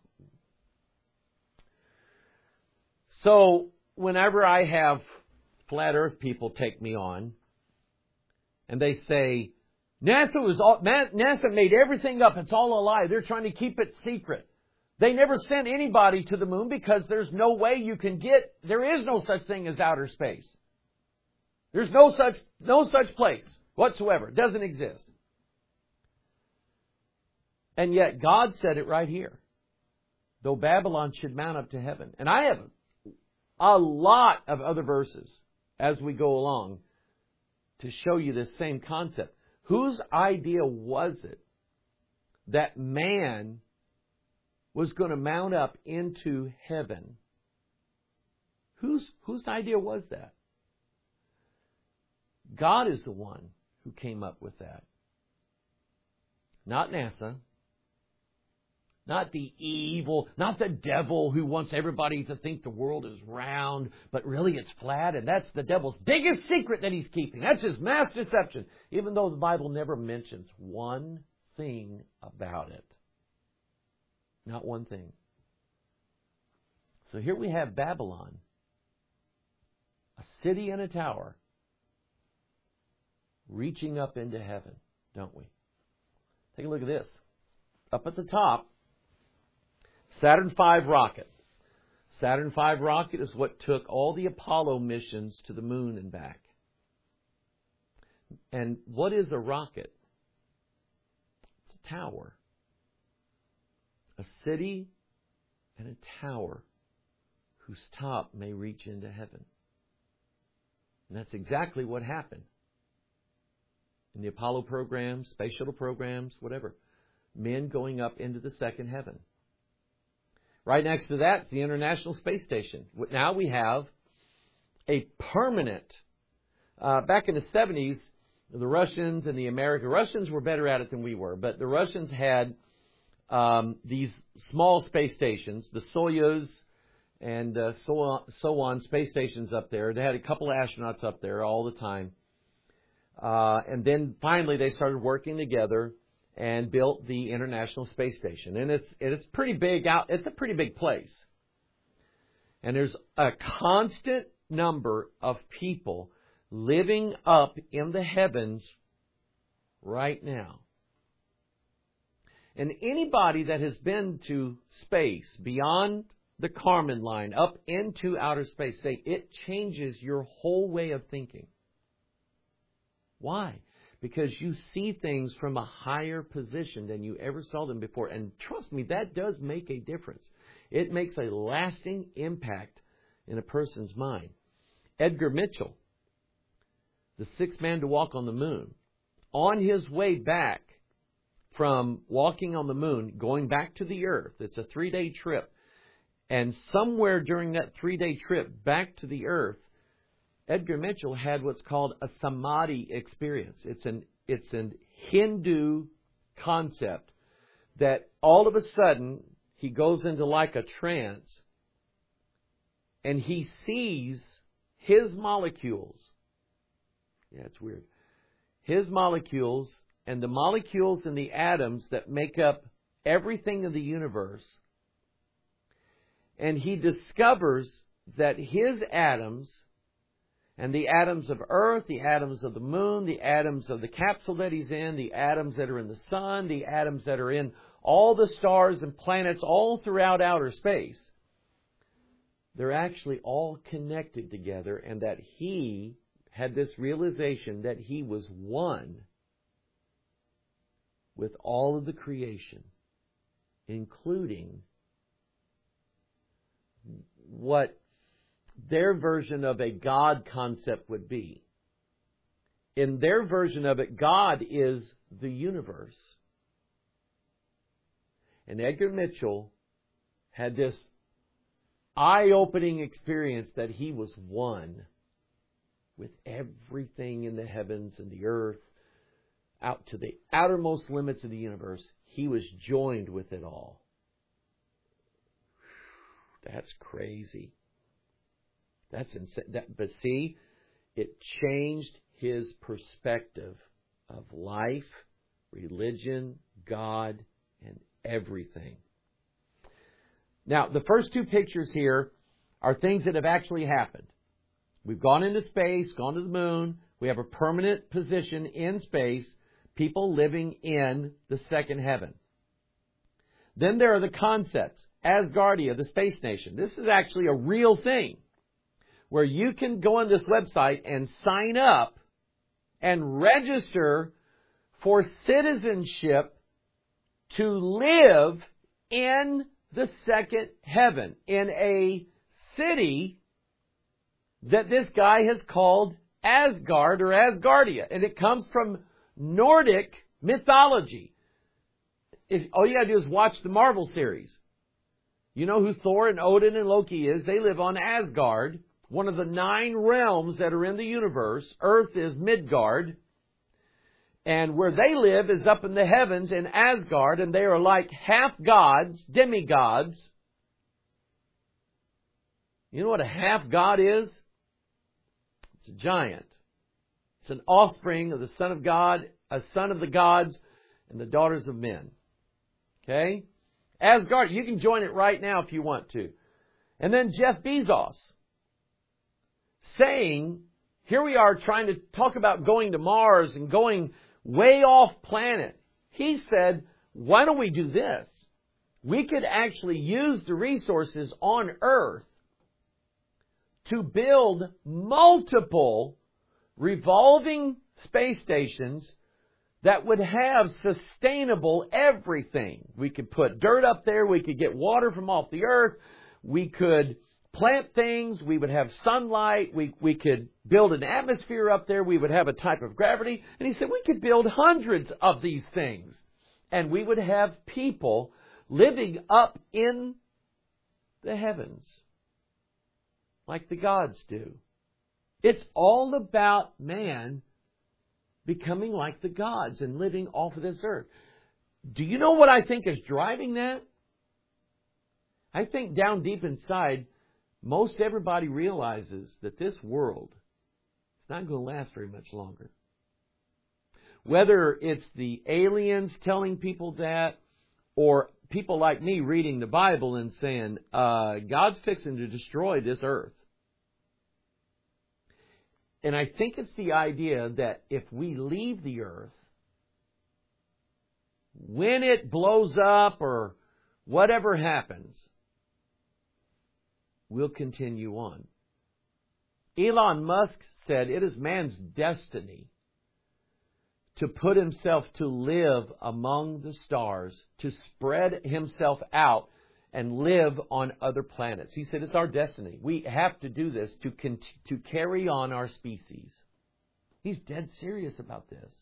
So, whenever I have flat earth people take me on, and they say, NASA made everything up, it's all a lie, they're trying to keep it secret. They never sent anybody to the moon because there's no way you can there is no such thing as outer space. There's no such place whatsoever. It doesn't exist. And yet God said it right here. Though Babylon should mount up to heaven. And I have a lot of other verses as we go along to show you this same concept. Whose idea was it that man was going to mount up into heaven. Whose idea was that? God is the one who came up with that. Not NASA. Not the evil, not the devil who wants everybody to think the world is round, but really it's flat, and that's the devil's biggest secret that he's keeping. That's his mass deception, even though the Bible never mentions one thing about it. Not one thing. So here we have Babylon, a city and a tower, reaching up into heaven, don't we? Take a look at this. Up at the top, Saturn V rocket. Saturn V rocket is what took all the Apollo missions to the moon and back. And what is a rocket? It's a tower. A city and a tower whose top may reach into heaven. And that's exactly what happened in the Apollo programs, space shuttle programs, whatever. Men going up into the second heaven. Right next to that is the International Space Station. Now we have a permanent, back in the 70s, the Russians and the Russians were better at it than we were, but the Russians had these small space stations, the Soyuz and so on space stations up there. They had a couple of astronauts up there all the time. And then finally they started working together and built the International Space Station. And it's pretty big out. It's a pretty big place. And there's a constant number of people living up in the heavens right now. And anybody that has been to space beyond the Kármán line up into outer space, it changes your whole way of thinking. Why? Because you see things from a higher position than you ever saw them before. And trust me, that does make a difference. It makes a lasting impact in a person's mind. Edgar Mitchell, the sixth man to walk on the moon, on his way back from walking on the moon, going back to the earth, it's a 3-day trip. And somewhere during that 3-day trip back to the earth, Edgar Mitchell had what's called a samadhi experience. It's an Hindu concept that all of a sudden he goes into like a trance and he sees his molecules. Yeah, it's weird. His molecules and the molecules and the atoms that make up everything in the universe. And he discovers that his atoms and the atoms of Earth, the atoms of the moon, the atoms of the capsule that he's in, the atoms that are in the sun, the atoms that are in all the stars and planets all throughout outer space, they're actually all connected together, and that he had this realization that he was one with all of the creation, including what their version of a God concept would be. In their version of it, God is the universe. And Edgar Mitchell had this eye-opening experience that he was one with everything in the heavens and the earth, out to the outermost limits of the universe. He was joined with it all. That's crazy. That's insane. But see, it changed his perspective of life, religion, God, and everything. Now, the first two pictures here are things that have actually happened. We've gone into space, gone to the moon. We have a permanent position in space, people living in the second heaven. Then there are the concepts. Asgardia, the space nation. This is actually a real thing where you can go on this website and sign up and register for citizenship to live in the second heaven in a city that this guy has called Asgard or Asgardia. And it comes from Nordic mythology. all you got to do is watch the Marvel series. You know who Thor and Odin and Loki is? They live on Asgard, one of the 9 realms that are in the universe. Earth is Midgard. And where they live is up in the heavens in Asgard, and they are like half gods, demigods. You know what a half god is? It's a giant. It's an offspring of the Son of God, a son of the gods, and the daughters of men. Okay? Asgard, you can join it right now if you want to. And then Jeff Bezos saying, here we are trying to talk about going to Mars and going way off planet. He said, why don't we do this? We could actually use the resources on Earth to build multiple revolving space stations that would have sustainable everything. We could put dirt up there. We could get water from off the Earth. We could plant things. We would have sunlight. We could build an atmosphere up there. We would have a type of gravity. And he said we could build hundreds of these things. And we would have people living up in the heavens like the gods do. It's all about man becoming like the gods and living off of this earth. Do you know what I think is driving that? I think down deep inside, most everybody realizes that this world is not going to last very much longer. Whether it's the aliens telling people that, or people like me reading the Bible and saying, God's fixing to destroy this earth. And I think it's the idea that if we leave the earth, when it blows up or whatever happens, we'll continue on. Elon Musk said it is man's destiny to put himself to live among the stars, to spread himself out and live on other planets. He said it's our destiny. We have to do this to carry on our species. He's dead serious about this.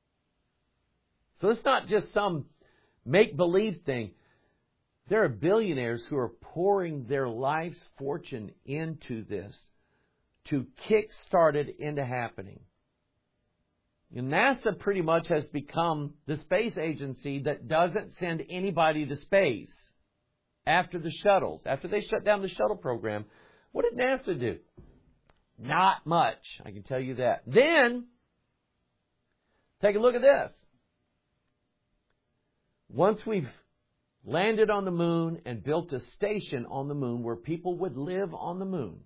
So it's not just some make-believe thing. There are billionaires who are pouring their life's fortune into this to kickstart it into happening. And NASA pretty much has become the space agency that doesn't send anybody to space after the shuttles. After they shut down the shuttle program, what did NASA do? Not much, I can tell you that. Then, take a look at this. Once we've landed on the moon and built a station on the moon where people would live on the moon,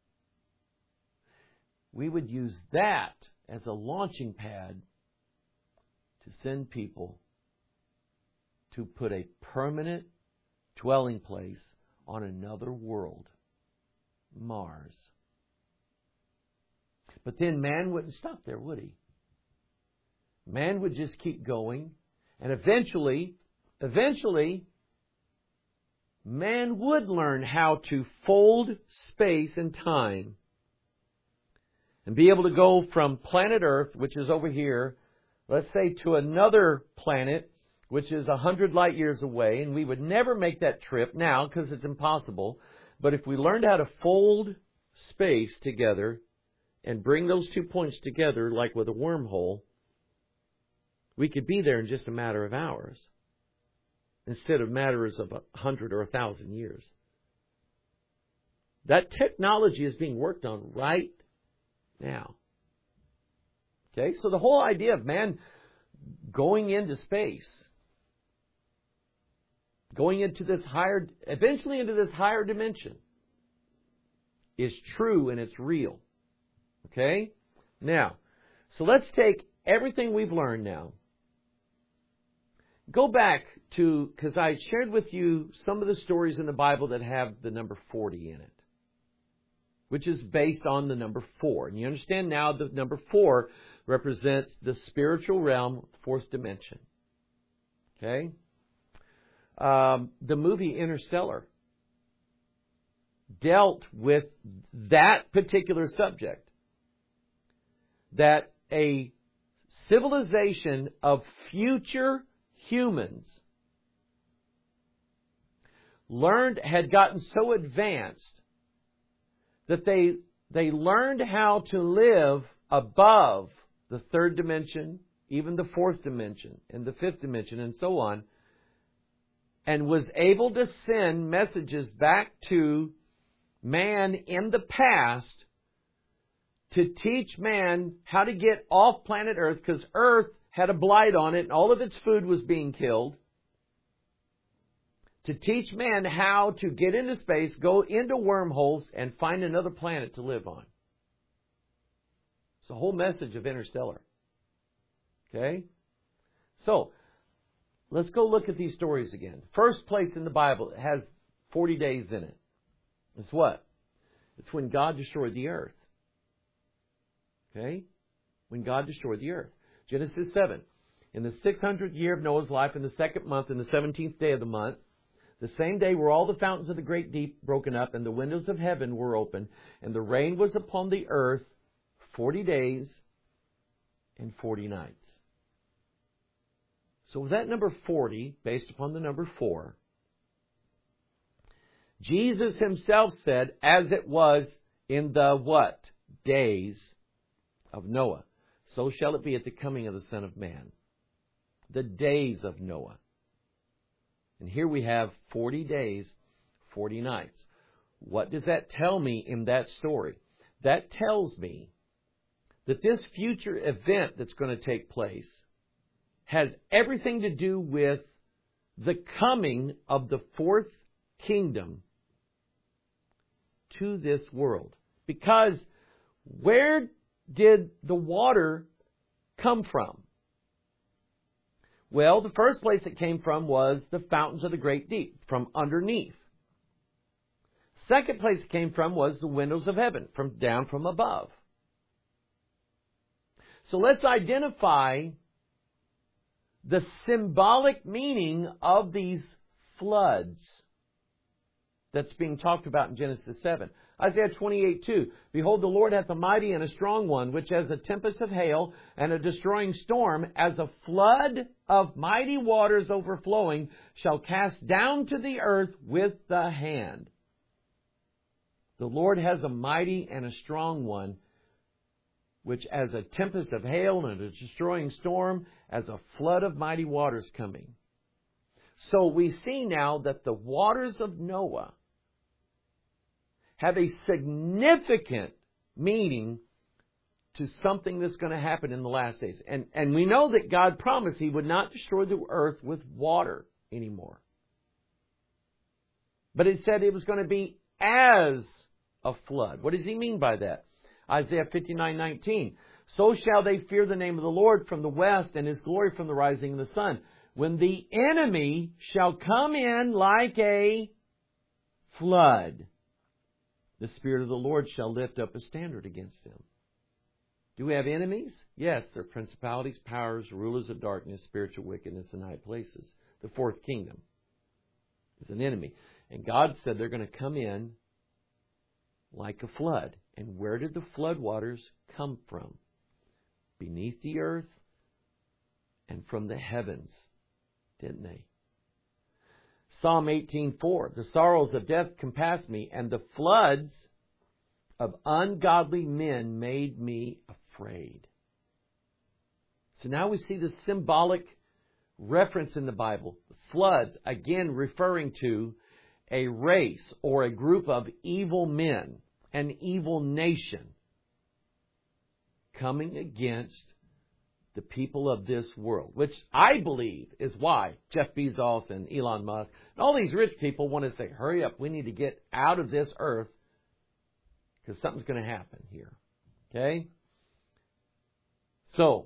we would use that as a launching pad to send people to put a permanent dwelling place on another world, Mars. But then man wouldn't stop there, would he? Man would just keep going, and eventually, man would learn how to fold space and time and be able to go from planet Earth, which is over here, let's say to another planet, which is 100 light years away, and we would never make that trip now because it's impossible. But if we learned how to fold space together and bring those 2 points together like with a wormhole, we could be there in just a matter of hours instead of matters of 100 or 1,000 years. That technology is being worked on right now. Okay, so the whole idea of man going into space, going into this higher, eventually into this higher dimension, is true and it's real. Okay? Now, so let's take everything we've learned now. Go back to, because I shared with you some of the stories in the Bible that have the number 40 in it, which is based on the number 4. And you understand now the number 4 represents the spiritual realm, fourth dimension. Okay? The movie Interstellar dealt with that particular subject. That a civilization of future humans had gotten so advanced that they learned how to live above the third dimension, even the fourth dimension, and the fifth dimension, and so on, and was able to send messages back to man in the past to teach man how to get off planet Earth, because Earth had a blight on it and all of its food was being killed. To teach man how to get into space, go into wormholes, and find another planet to live on. It's the whole message of Interstellar. Okay? So, let's go look at these stories again. First place in the Bible has 40 days in it. It's what? It's when God destroyed the earth. Okay? When God destroyed the earth. Genesis 7. In the 600th year of Noah's life, in the second month, in the 17th day of the month, the same day were all the fountains of the great deep broken up, and the windows of heaven were open, and the rain was upon the earth 40 days and 40 nights. So with that number 40, based upon the number 4, Jesus himself said, as it was in the what? Days of Noah. So shall it be at the coming of the Son of Man. The days of Noah. And here we have 40 days, 40 nights. What does that tell me in that story? That tells me that this future event that's going to take place has everything to do with the coming of the fourth kingdom to this world. Because where did the water come from? Well, the first place it came from was the fountains of the great deep, from underneath. Second place it came from was the windows of heaven, from down from above. So let's identify the symbolic meaning of these floods that's being talked about in Genesis 7. Isaiah 28:2. Behold, the Lord hath a mighty and a strong one, which as a tempest of hail and a destroying storm, as a flood of mighty waters overflowing, shall cast down to the earth with the hand. The Lord has a mighty and a strong one, which as a tempest of hail and a destroying storm, as a flood of mighty waters coming. So we see now that the waters of Noah have a significant meaning to something that's going to happen in the last days. And we know that God promised He would not destroy the earth with water anymore. But it said it was going to be as a flood. What does He mean by that? Isaiah 59:19. So shall they fear the name of the Lord from the west, and His glory from the rising of the sun. When the enemy shall come in like a flood, the Spirit of the Lord shall lift up a standard against them. Do we have enemies? Yes, they're principalities, powers, rulers of darkness, spiritual wickedness in high places. The fourth kingdom is an enemy. And God said they're going to come in like a flood. And where did the flood waters come from? Beneath the earth and from the heavens, didn't they? Psalm 18:4, the sorrows of death compassed me, and the floods of ungodly men made me afraid. So now we see the symbolic reference in the Bible. Floods, again referring to a race or a group of evil men, an evil nation, coming against the people of this world, which I believe is why Jeff Bezos and Elon Musk and all these rich people want to say, hurry up, we need to get out of this earth because something's going to happen here. Okay? So,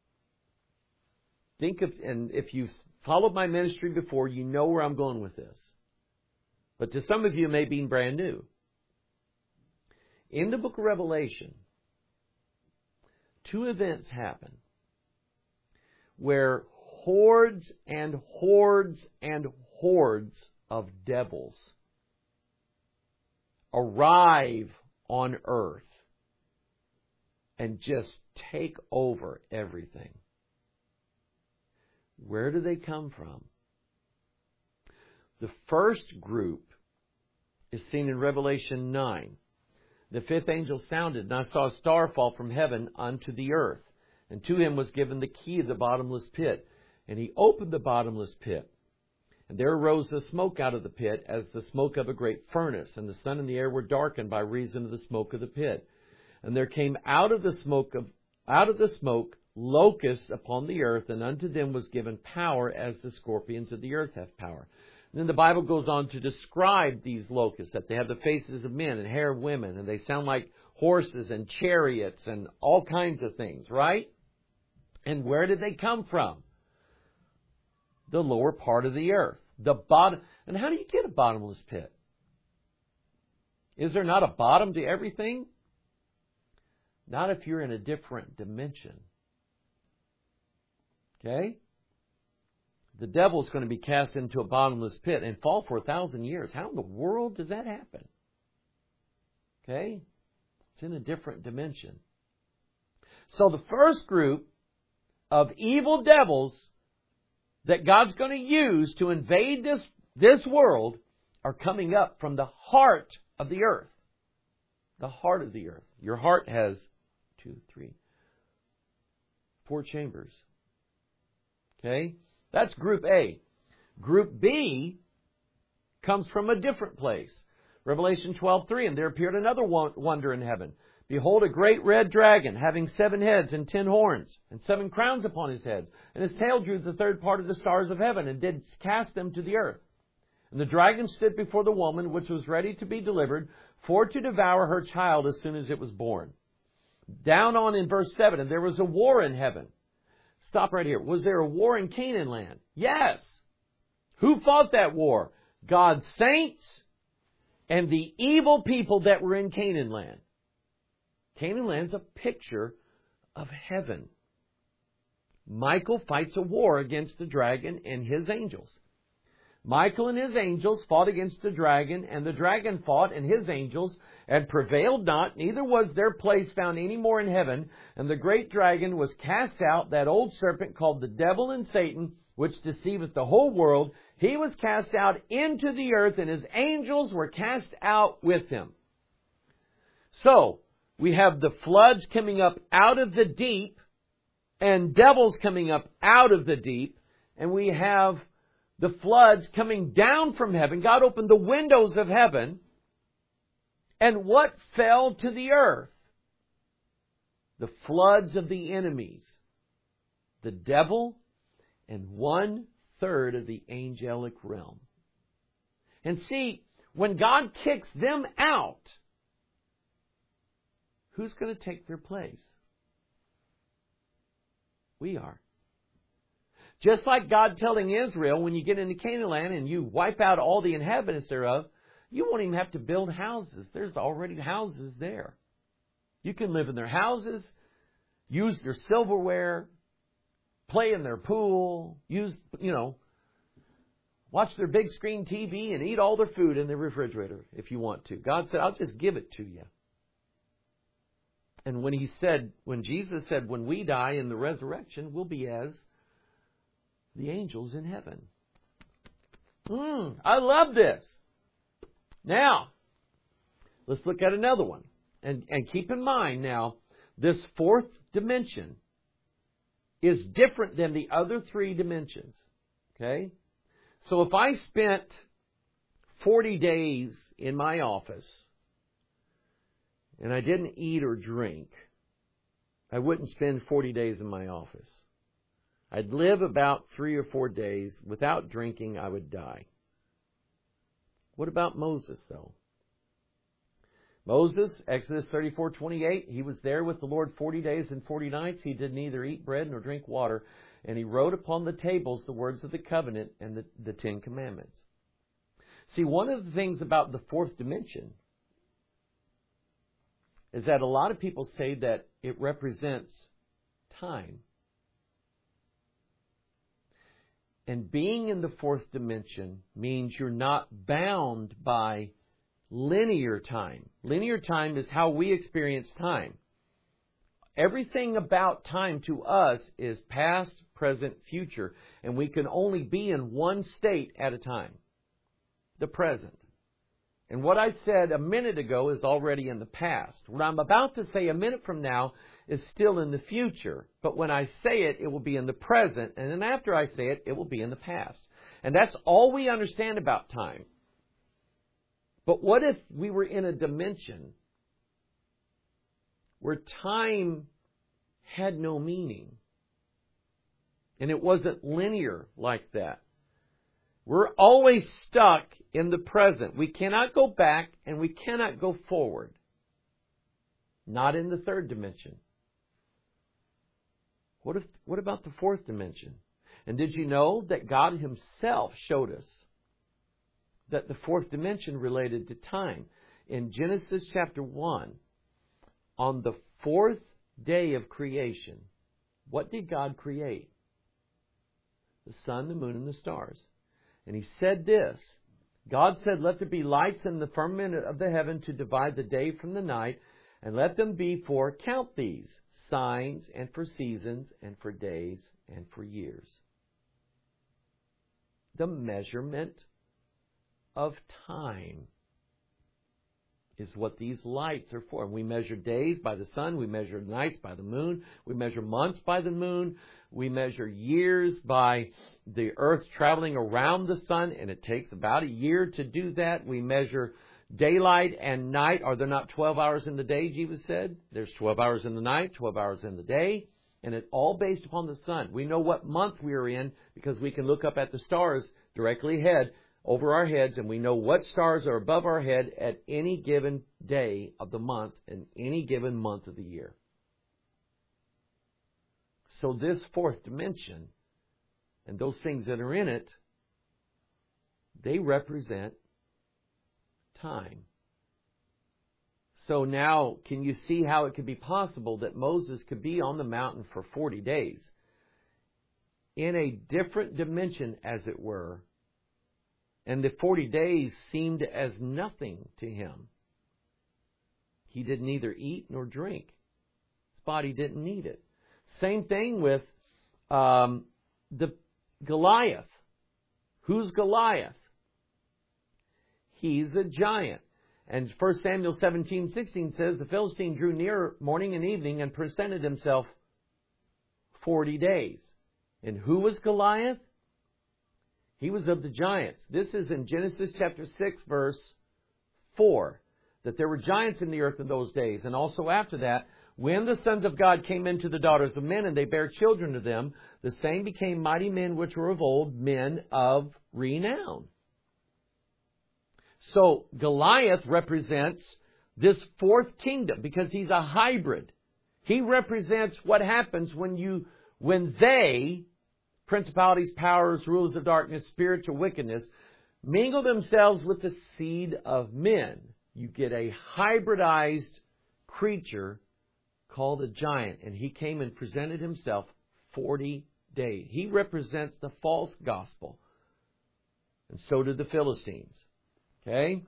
and if you've followed my ministry before, you know where I'm going with this. But to some of you, it may be brand new. In the book of Revelation, 2 events happen where hordes and hordes and hordes of devils arrive on earth and just take over everything. Where do they come from? The first group is seen in Revelation 9. The fifth angel sounded, and I saw a star fall from heaven unto the earth. And to him was given the key of the bottomless pit. And he opened the bottomless pit. And there arose the smoke out of the pit as the smoke of a great furnace. And the sun and the air were darkened by reason of the smoke of the pit. And there came out of the smoke locusts upon the earth, and unto them was given power as the scorpions of the earth have power. And then the Bible goes on to describe these locusts, that they have the faces of men and hair of women, and they sound like horses and chariots and all kinds of things, right? And where did they come from? The lower part of the earth. The bottom. And how do you get a bottomless pit? Is there not a bottom to everything? Not if you're in a different dimension. Okay? The devil's going to be cast into a bottomless pit and fall for 1,000 years. How in the world does that happen? Okay? It's in a different dimension. So the first group of evil devils that God's going to use to invade this world are coming up from the heart of the earth. The heart of the earth. Your heart has 4 chambers. Okay? That's group A. Group B comes from a different place. Revelation 12:3, and there appeared another wonder in heaven. Behold, a great red dragon, having 7 heads and 10 horns, and 7 crowns upon his heads. And his tail drew the third part of the stars of heaven, and did cast them to the earth. And the dragon stood before the woman, which was ready to be delivered, for to devour her child as soon as it was born. Down on in verse 7, and there was a war in heaven. Stop right here. Was there a war in Canaan land? Yes. Who fought that war? God's saints and the evil people that were in Canaan land. Canaan land's a picture of heaven. Michael fights a war against the dragon and his angels. Michael and his angels fought against the dragon, and the dragon fought and his angels, and prevailed not, neither was their place found any more in heaven. And the great dragon was cast out, that old serpent called the devil and Satan, which deceiveth the whole world. He was cast out into the earth, and his angels were cast out with him. So, we have the floods coming up out of the deep, and devils coming up out of the deep, and we have the floods coming down from heaven. God opened the windows of heaven, and what fell to the earth? The floods of the enemies, the devil, and 1/3 of the angelic realm. And see, when God kicks them out, who's going to take their place? We are. Just like God telling Israel, when you get into Canaan land and you wipe out all the inhabitants thereof, you won't even have to build houses. There's already houses there. You can live in their houses, use their silverware, play in their pool, watch their big screen TV and eat all their food in the refrigerator if you want to. God said, I'll just give it to you. And when Jesus said, when we die in the resurrection, we'll be as the angels in heaven. I love this. Now, let's look at another one. And keep in mind now, this 4th dimension is different than the other 3 dimensions. Okay? So if I spent 40 days in my office and I didn't eat or drink, I wouldn't spend 40 days in my office. I'd live about 3 or 4 days. Without drinking, I would die. What about Moses, though? Moses, Exodus 34:28, he was there with the Lord 40 days and 40 nights. He did neither eat bread nor drink water. And he wrote upon the tables the words of the covenant and the 10 commandments. See, one of the things about the 4th dimension is that a lot of people say that it represents time. And being in the 4th dimension means you're not bound by linear time. Linear time is how we experience time. Everything about time to us is past, present, future, and we can only be in one state at a time. the present. And what I said a minute ago is already in the past. What I'm about to say a minute from now is still in the future. But when I say it, it will be in the present. And then after I say it, it will be in the past. And that's all we understand about time. But what if we were in a dimension where time had no meaning? And it wasn't linear like that. We're always stuck in the present. We cannot go back and we cannot go forward. Not in the third dimension. What about the fourth dimension? And did you know that God Himself showed us that the fourth dimension related to time? In Genesis chapter 1, on the fourth day of creation, what did God create? The sun, the moon, and the stars. And He said this, God said, let there be lights in the firmament of the heaven to divide the day from the night, and let them be for, count these, signs, and for seasons, and for days, and for years. The measurement of time is what these lights are for. And we measure days by the sun, we measure nights by the moon, we measure months by the moon, we measure years by the earth traveling around the sun, and it takes about a year to do that. We measure daylight and night. Are there not 12 hours in the day, Jesus said? There's 12 hours in the night, 12 hours in the day, and it's all based upon the sun. We know what month we are in because we can look up at the stars directly ahead over our heads, and we know what stars are above our head at any given day of the month and any given month of the year. So this fourth dimension and those things that are in it, they represent time. So now, can you see how it could be possible that Moses could be on the mountain for 40 days in a different dimension, as it were, and the 40 days seemed as nothing to him? He didn't either eat nor drink. His body didn't need it. Same thing with the Goliath. Who's Goliath? He's a giant. And 1 Samuel 17:16 says, the Philistine drew near morning and evening and presented himself 40 days. And who was Goliath? He was of the giants. This is in Genesis chapter 6, verse 4, that there were giants in the earth in those days. And also after that, when the sons of God came into the daughters of men, and they bare children to them, the same became mighty men which were of old, men of renown. So Goliath represents this fourth kingdom because he's a hybrid. He represents what happens when they, principalities, powers, rulers of darkness, spiritual wickedness, mingle themselves with the seed of men. You get a hybridized creature called a giant. And he came and presented himself 40 days. He represents the false gospel. And so did the Philistines. Okay?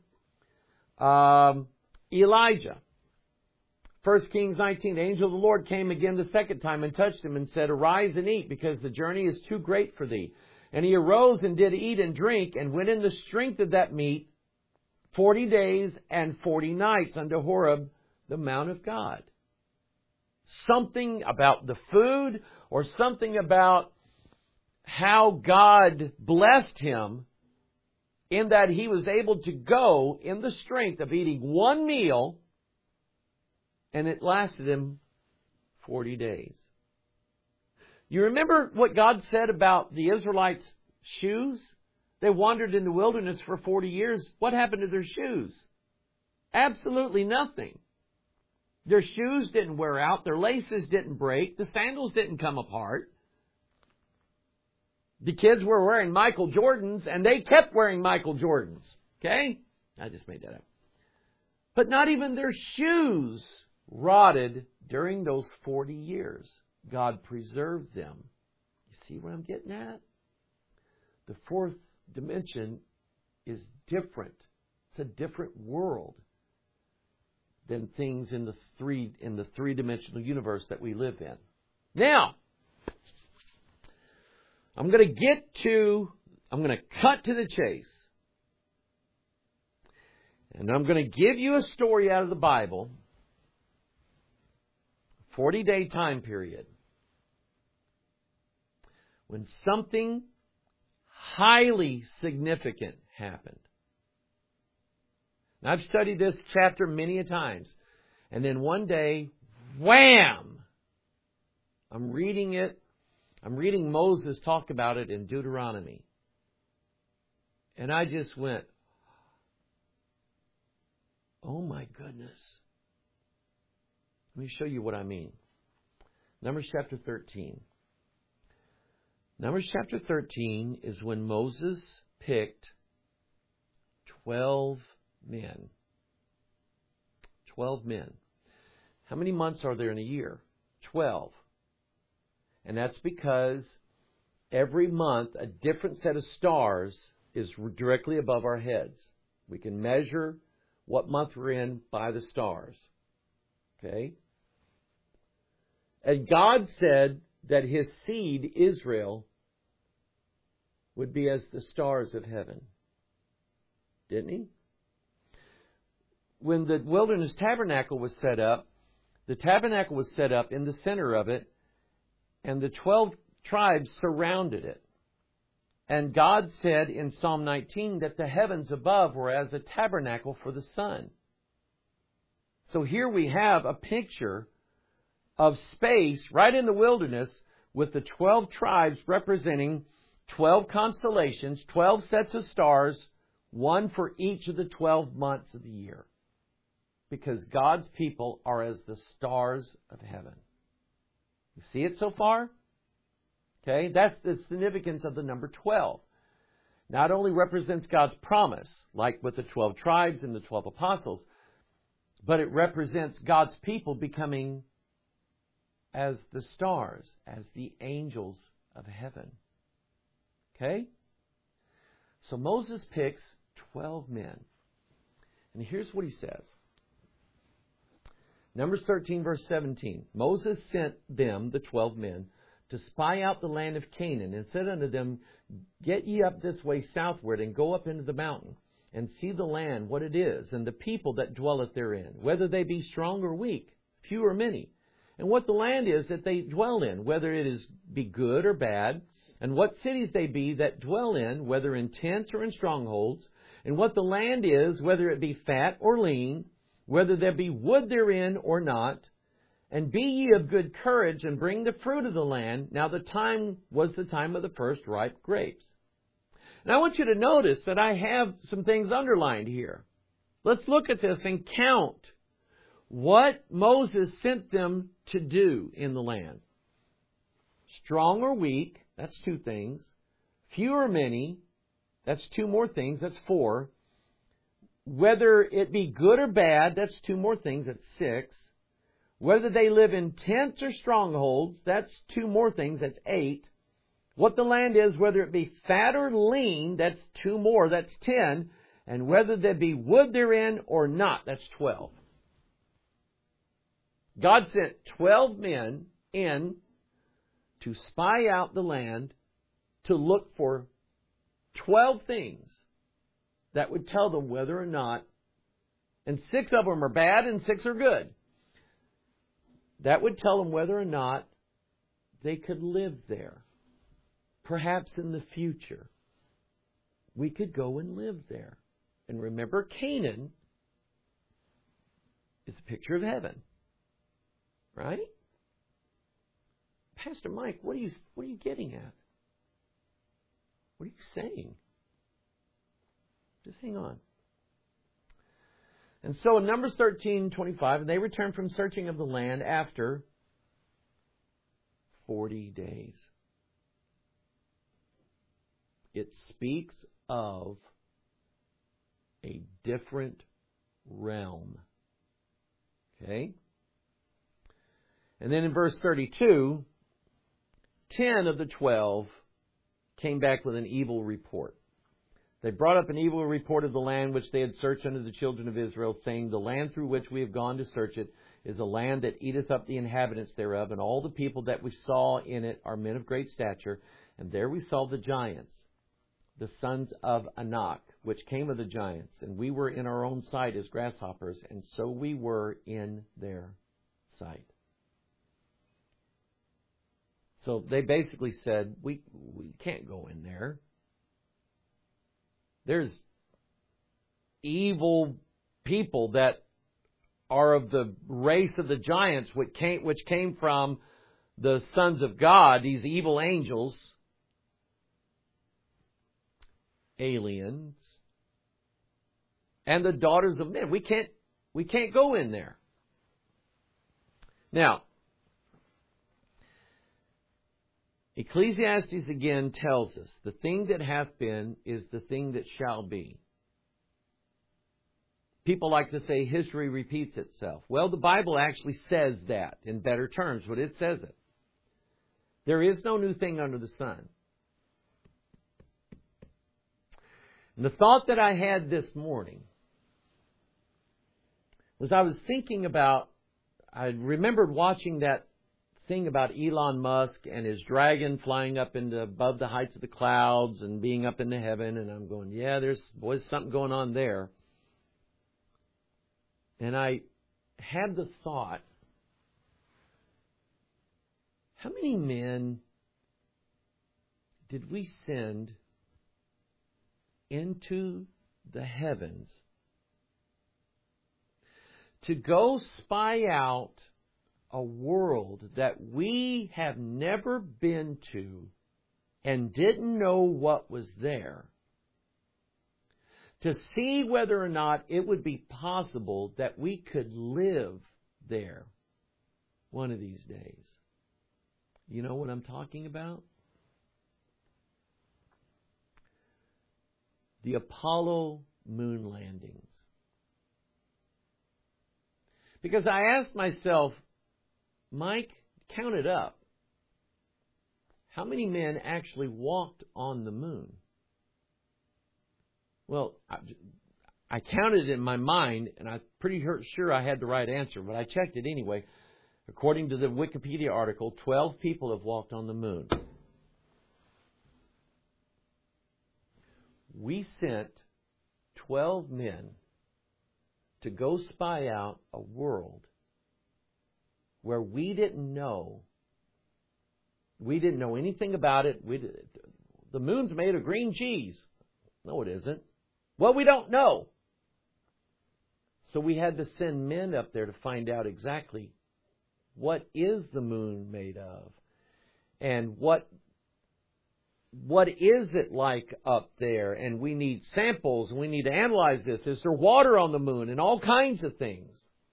Elijah. 1 Kings 19, the angel of the Lord came again the second time and touched him and said, arise and eat, because the journey is too great for thee. And he arose and did eat and drink, and went in the strength of that meat 40 days and 40 nights unto Horeb, the mount of God. Something about the food, or something about how God blessed him, in that he was able to go in the strength of eating one meal, and it lasted him 40 days. You remember what God said about the Israelites' shoes? They wandered in the wilderness for 40 years. What happened to their shoes? Absolutely nothing. Their shoes didn't wear out. Their laces didn't break. The sandals didn't come apart. The kids were wearing Michael Jordans, and they kept wearing Michael Jordans. Okay? I just made that up. But not even their shoes rotted during those 40 years. God preserved them. You see what I'm getting at? The fourth dimension is different. It's a different world than things in the three-dimensional universe that we live in. Now, I'm going to cut to the chase. And I'm going to give you a story out of the Bible, 40-day time period, when something highly significant happened. And I've studied this chapter many a times. And then one day, wham! I'm reading it. I'm reading Moses talk about it in Deuteronomy. And I just went, oh my goodness. Let me show you what I mean. Numbers chapter 13. Numbers chapter 13 is when Moses picked 12 men. 12 men. How many months are there in a year? 12. And that's because every month a different set of stars is directly above our heads. We can measure what month we're in by the stars. Okay? And God said that His seed, Israel, would be as the stars of heaven. Didn't He? When the wilderness tabernacle was set up, the tabernacle was set up in the center of it, and the 12 tribes surrounded it. And God said in Psalm 19 that the heavens above were as a tabernacle for the sun. So here we have a picture of space right in the wilderness with the 12 tribes representing 12 constellations, 12 sets of stars, one for each of the 12 months of the year. Because God's people are as the stars of heaven. You see it so far? Okay, that's the significance of the number 12. Not only represents God's promise, like with the 12 tribes and the 12 apostles, but it represents God's people becoming as the stars, as the angels of heaven. Okay? So Moses picks 12 men. And here's what he says. Numbers 13, verse 17. Moses sent them, the 12 men, to spy out the land of Canaan, and said unto them, Get ye up this way southward, and go up into the mountain, and see the land, what it is, and the people that dwelleth therein, whether they be strong or weak, few or many, and what the land is that they dwell in, whether it be good or bad, and what cities they be that dwell in, whether in tents or in strongholds, and what the land is, whether it be fat or lean, whether there be wood therein or not, and be ye of good courage, and bring the fruit of the land. Now the time was the time of the first ripe grapes. And I want you to notice that I have some things underlined here. Let's look at this and count what Moses sent them to do in the land. Strong or weak, that's 2 things. Few or many, that's 2 more things, that's 4. Whether it be good or bad, that's 2 more things, that's 6. Whether they live in tents or strongholds, that's 2 more things, that's 8. What the land is, whether it be fat or lean, that's 2 more, that's 10. And whether there be wood therein or not, that's 12. God sent 12 men in to spy out the land, to look for 12 things that would tell them whether or not, and 6 of them are bad and 6 are good, that would tell them whether or not they could live there. Perhaps in the future, we could go and live there. And remember, Canaan is a picture of heaven. Right? Pastor Mike, what are you getting at? What are you saying? Just hang on. And so in Numbers 13:25, and they returned from searching of the land after 40 days. It speaks of a different realm. Okay? And then in verse 32, 10 of the 12 came back with an evil report. They brought up an evil report of the land which they had searched unto the children of Israel, saying, The land through which we have gone to search it is a land that eateth up the inhabitants thereof, and all the people that we saw in it are men of great stature, and there we saw the giants. the sons of Anak, which came of the giants, and we were in our own sight as grasshoppers, and so we were in their sight. So they basically said, we can't go in there. There's evil people that are of the race of the giants, which came from the sons of God, these evil angels, aliens, and the daughters of men. We can't go in there. Now, Ecclesiastes again tells us, the thing that hath been is the thing that shall be. People like to say history repeats itself. Well, the Bible actually says that in better terms, but it says it. There is no new thing under the sun. And the thought that I had this morning was I was thinking about, I remembered watching that thing about Elon Musk and his dragon flying up above the heights of the clouds and being up into heaven, and I'm going, yeah, there's something going on there. And I had the thought, how many men did we send into the heavens to go spy out a world that we have never been to and didn't know what was there, to see whether or not it would be possible that we could live there one of these days? You know what I'm talking about? The Apollo moon landings. Because I asked myself, Mike, count it up. How many men actually walked on the moon? Well, I counted it in my mind, and I'm pretty sure I had the right answer, but I checked it anyway. According to the Wikipedia article, 12 people have walked on the moon. We sent 12 men to go spy out a world where we didn't know anything about it. The moon's made of green cheese. No, it isn't. Well, we don't know. So we had to send men up there to find out exactly what is the moon made of, and what is it like up there, and we need samples, and we need to analyze this. Is there water on the moon, and all kinds of things.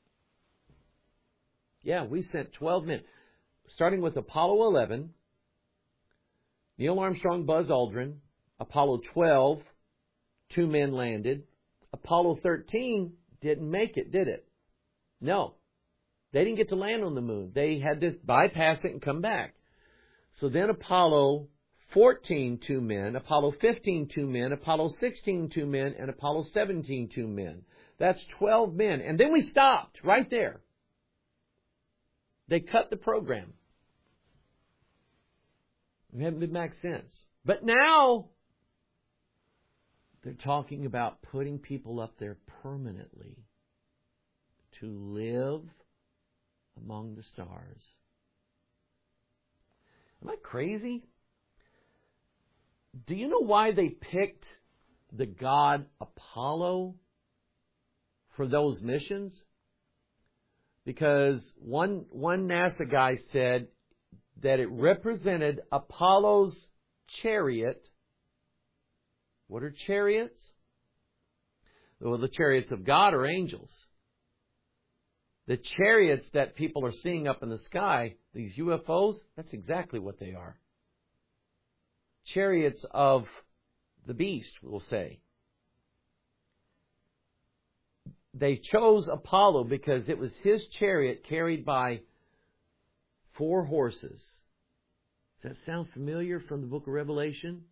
Yeah, we sent 12 men, starting with Apollo 11, Neil Armstrong, Buzz Aldrin. Apollo 12, 2 men landed. Apollo 13 didn't make it, did it? No. They didn't get to land on the moon. They had to bypass it and come back. So then Apollo 14, 2 men. Apollo 15, 2 men. Apollo 16, 2 men. And Apollo 17, 2 men. That's 12 men. And then we stopped right there. They cut the program. We haven't been back since. But now they're talking about putting people up there permanently to live among the stars. Am I crazy? Do you know why they picked the god Apollo for those missions? Because one NASA guy said that it represented Apollo's chariot. What are chariots? Well, the chariots of God are angels. The chariots that people are seeing up in the sky, these UFOs, that's exactly what they are. Chariots of the beast, we'll say. They chose Apollo because it was his chariot carried by 4 horses. Does that sound familiar from the book of Revelation?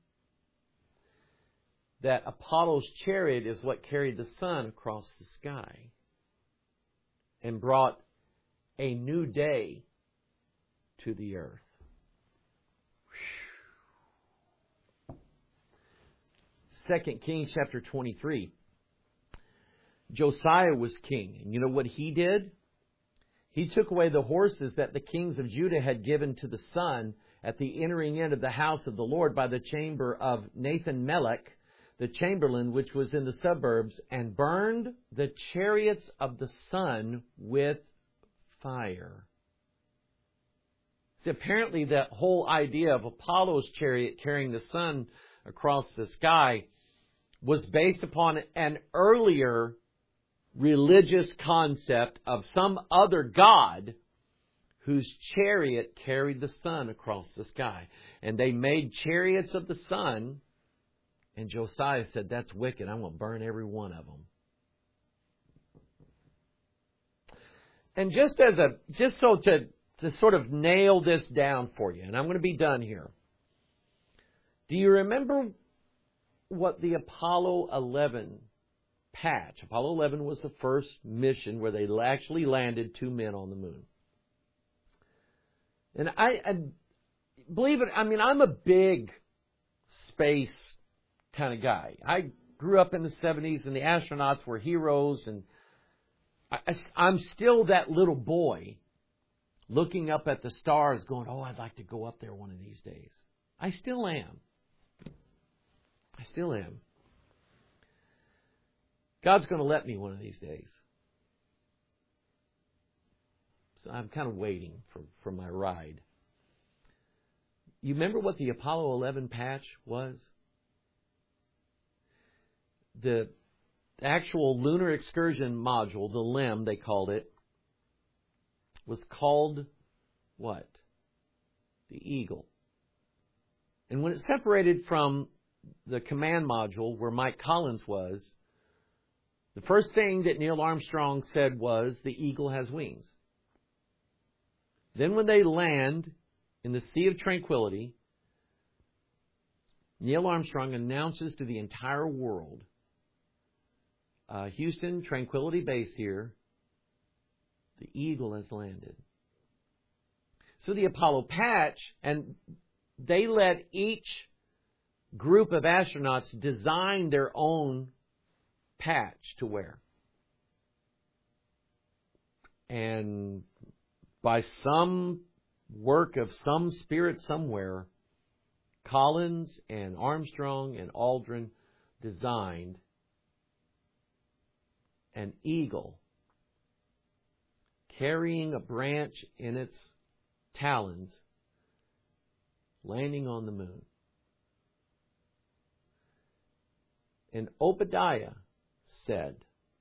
That Apollo's chariot is what carried the sun across the sky and brought a new day to the earth. 2 Kings chapter 23. Josiah was king. And you know what he did? He took away the horses that the kings of Judah had given to the sun at the entering in of the house of the Lord by the chamber of Nathan-Melech, the chamberlain which was in the suburbs, and burned the chariots of the sun with fire. See, apparently that whole idea of Apollo's chariot carrying the sun across the sky was based upon an earlier religious concept of some other god whose chariot carried the sun across the sky. And they made chariots of the sun, and Josiah said, that's wicked. I'm going to burn every one of them. And just so to sort of nail this down for you, and I'm going to be done here. Do you remember what the Apollo 11 patch? Apollo 11 was the first mission where they actually landed 2 men on the moon. And I believe it, I'm a big space kind of guy. I grew up in the 70s and the astronauts were heroes, and I'm still that little boy looking up at the stars going, oh, I'd like to go up there one of these days. I still am. God's going to let me one of these days. So I'm kind of waiting for my ride. You remember what the Apollo 11 patch was? The actual lunar excursion module, the LEM they called it, was called what? The Eagle. And when it separated from the command module where Mike Collins was, the first thing that Neil Armstrong said was, the Eagle has wings. Then when they land in the Sea of Tranquility, Neil Armstrong announces to the entire world, Houston, Tranquility Base here, the Eagle has landed. So the Apollo patch, and they let each group of astronauts design their own patch to wear. And by some work of some spirit somewhere, Collins and Armstrong and Aldrin designed an eagle carrying a branch in its talons, landing on the moon. And Obadiah said,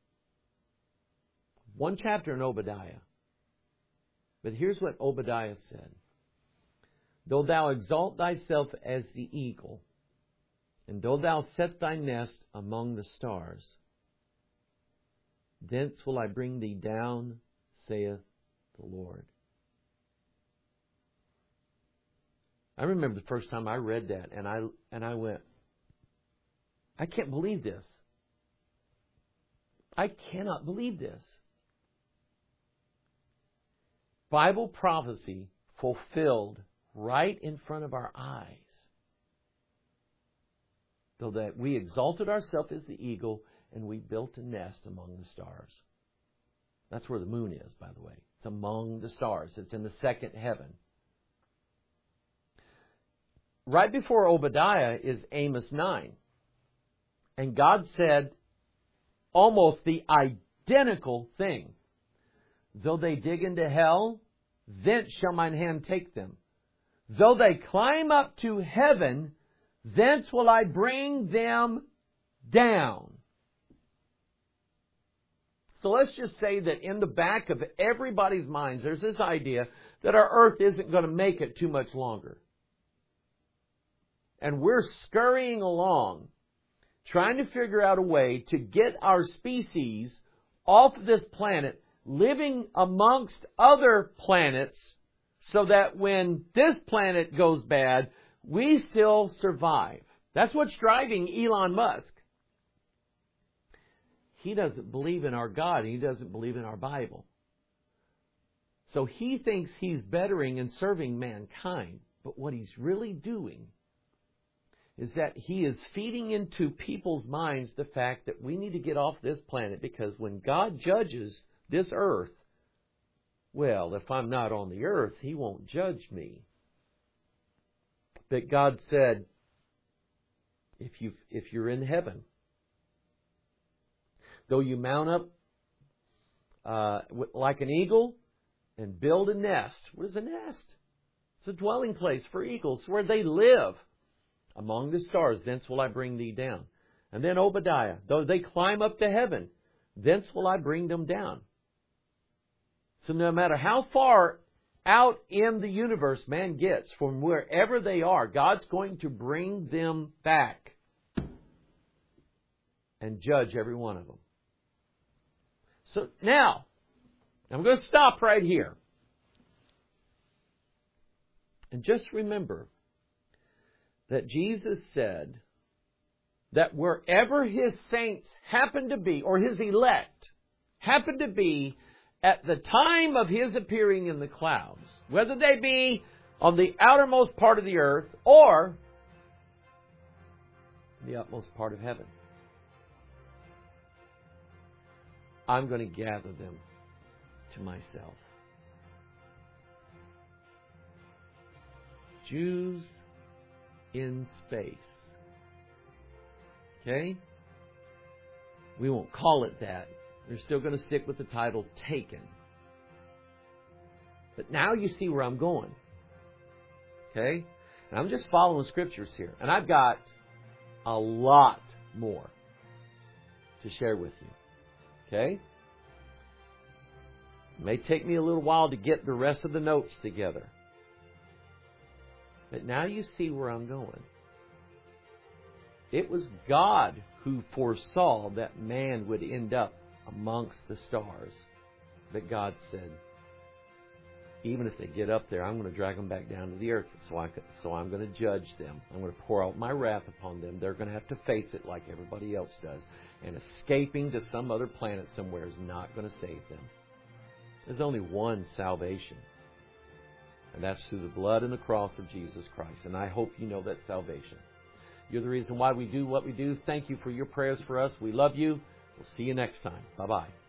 one chapter in Obadiah, but here's what Obadiah said. Though thou exalt thyself as the eagle, and though thou set thy nest among the stars, thence will I bring thee down, saith the Lord. I remember the first time I read that, and I went, I can't believe this. I cannot believe this. Bible prophecy fulfilled right in front of our eyes. Though that we exalted ourselves as the eagle, and we built a nest among the stars. That's where the moon is, by the way. It's among the stars. It's in the second heaven. Right before Obadiah is Amos 9. And God said almost the identical thing. Though they dig into hell, thence shall mine hand take them. Though they climb up to heaven, thence will I bring them down. So let's just say that in the back of everybody's minds, there's this idea that our earth isn't going to make it too much longer. And we're scurrying along, trying to figure out a way to get our species off of this planet, living amongst other planets, so that when this planet goes bad, we still survive. That's what's driving Elon Musk. He doesn't believe in our God. He doesn't believe in our Bible. So he thinks he's bettering and serving mankind. But what he's really doing is that He is feeding into people's minds the fact that we need to get off this planet, because when God judges this earth, well, if I'm not on the earth, He won't judge me. But God said, if you're in heaven, though you mount up like an eagle and build a nest. What is a nest? It's a dwelling place for eagles where they live. Among the stars, thence will I bring thee down. And then Obadiah, though they climb up to heaven, thence will I bring them down. So no matter how far out in the universe man gets, from wherever they are, God's going to bring them back and judge every one of them. So now, I'm going to stop right here. And just remember that Jesus said that wherever His saints happen to be, or His elect happen to be at the time of His appearing in the clouds, whether they be on the outermost part of the earth or the utmost part of heaven, I'm going to gather them to myself. Jews in space. Okay? We won't call it that. We're still going to stick with the title Taken. But now you see where I'm going. Okay? And I'm just following scriptures here. And I've got a lot more to share with you. Okay? It may take me a little while to get the rest of the notes together. But now you see where I'm going. It was God who foresaw that man would end up amongst the stars. But God said, even if they get up there, I'm going to drag them back down to the earth. So I'm going to judge them. I'm going to pour out my wrath upon them. They're going to have to face it like everybody else does. And escaping to some other planet somewhere is not going to save them. There's only one salvation. And that's through the blood and the cross of Jesus Christ. And I hope you know that salvation. You're the reason why we do what we do. Thank you for your prayers for us. We love you. We'll see you next time. Bye-bye.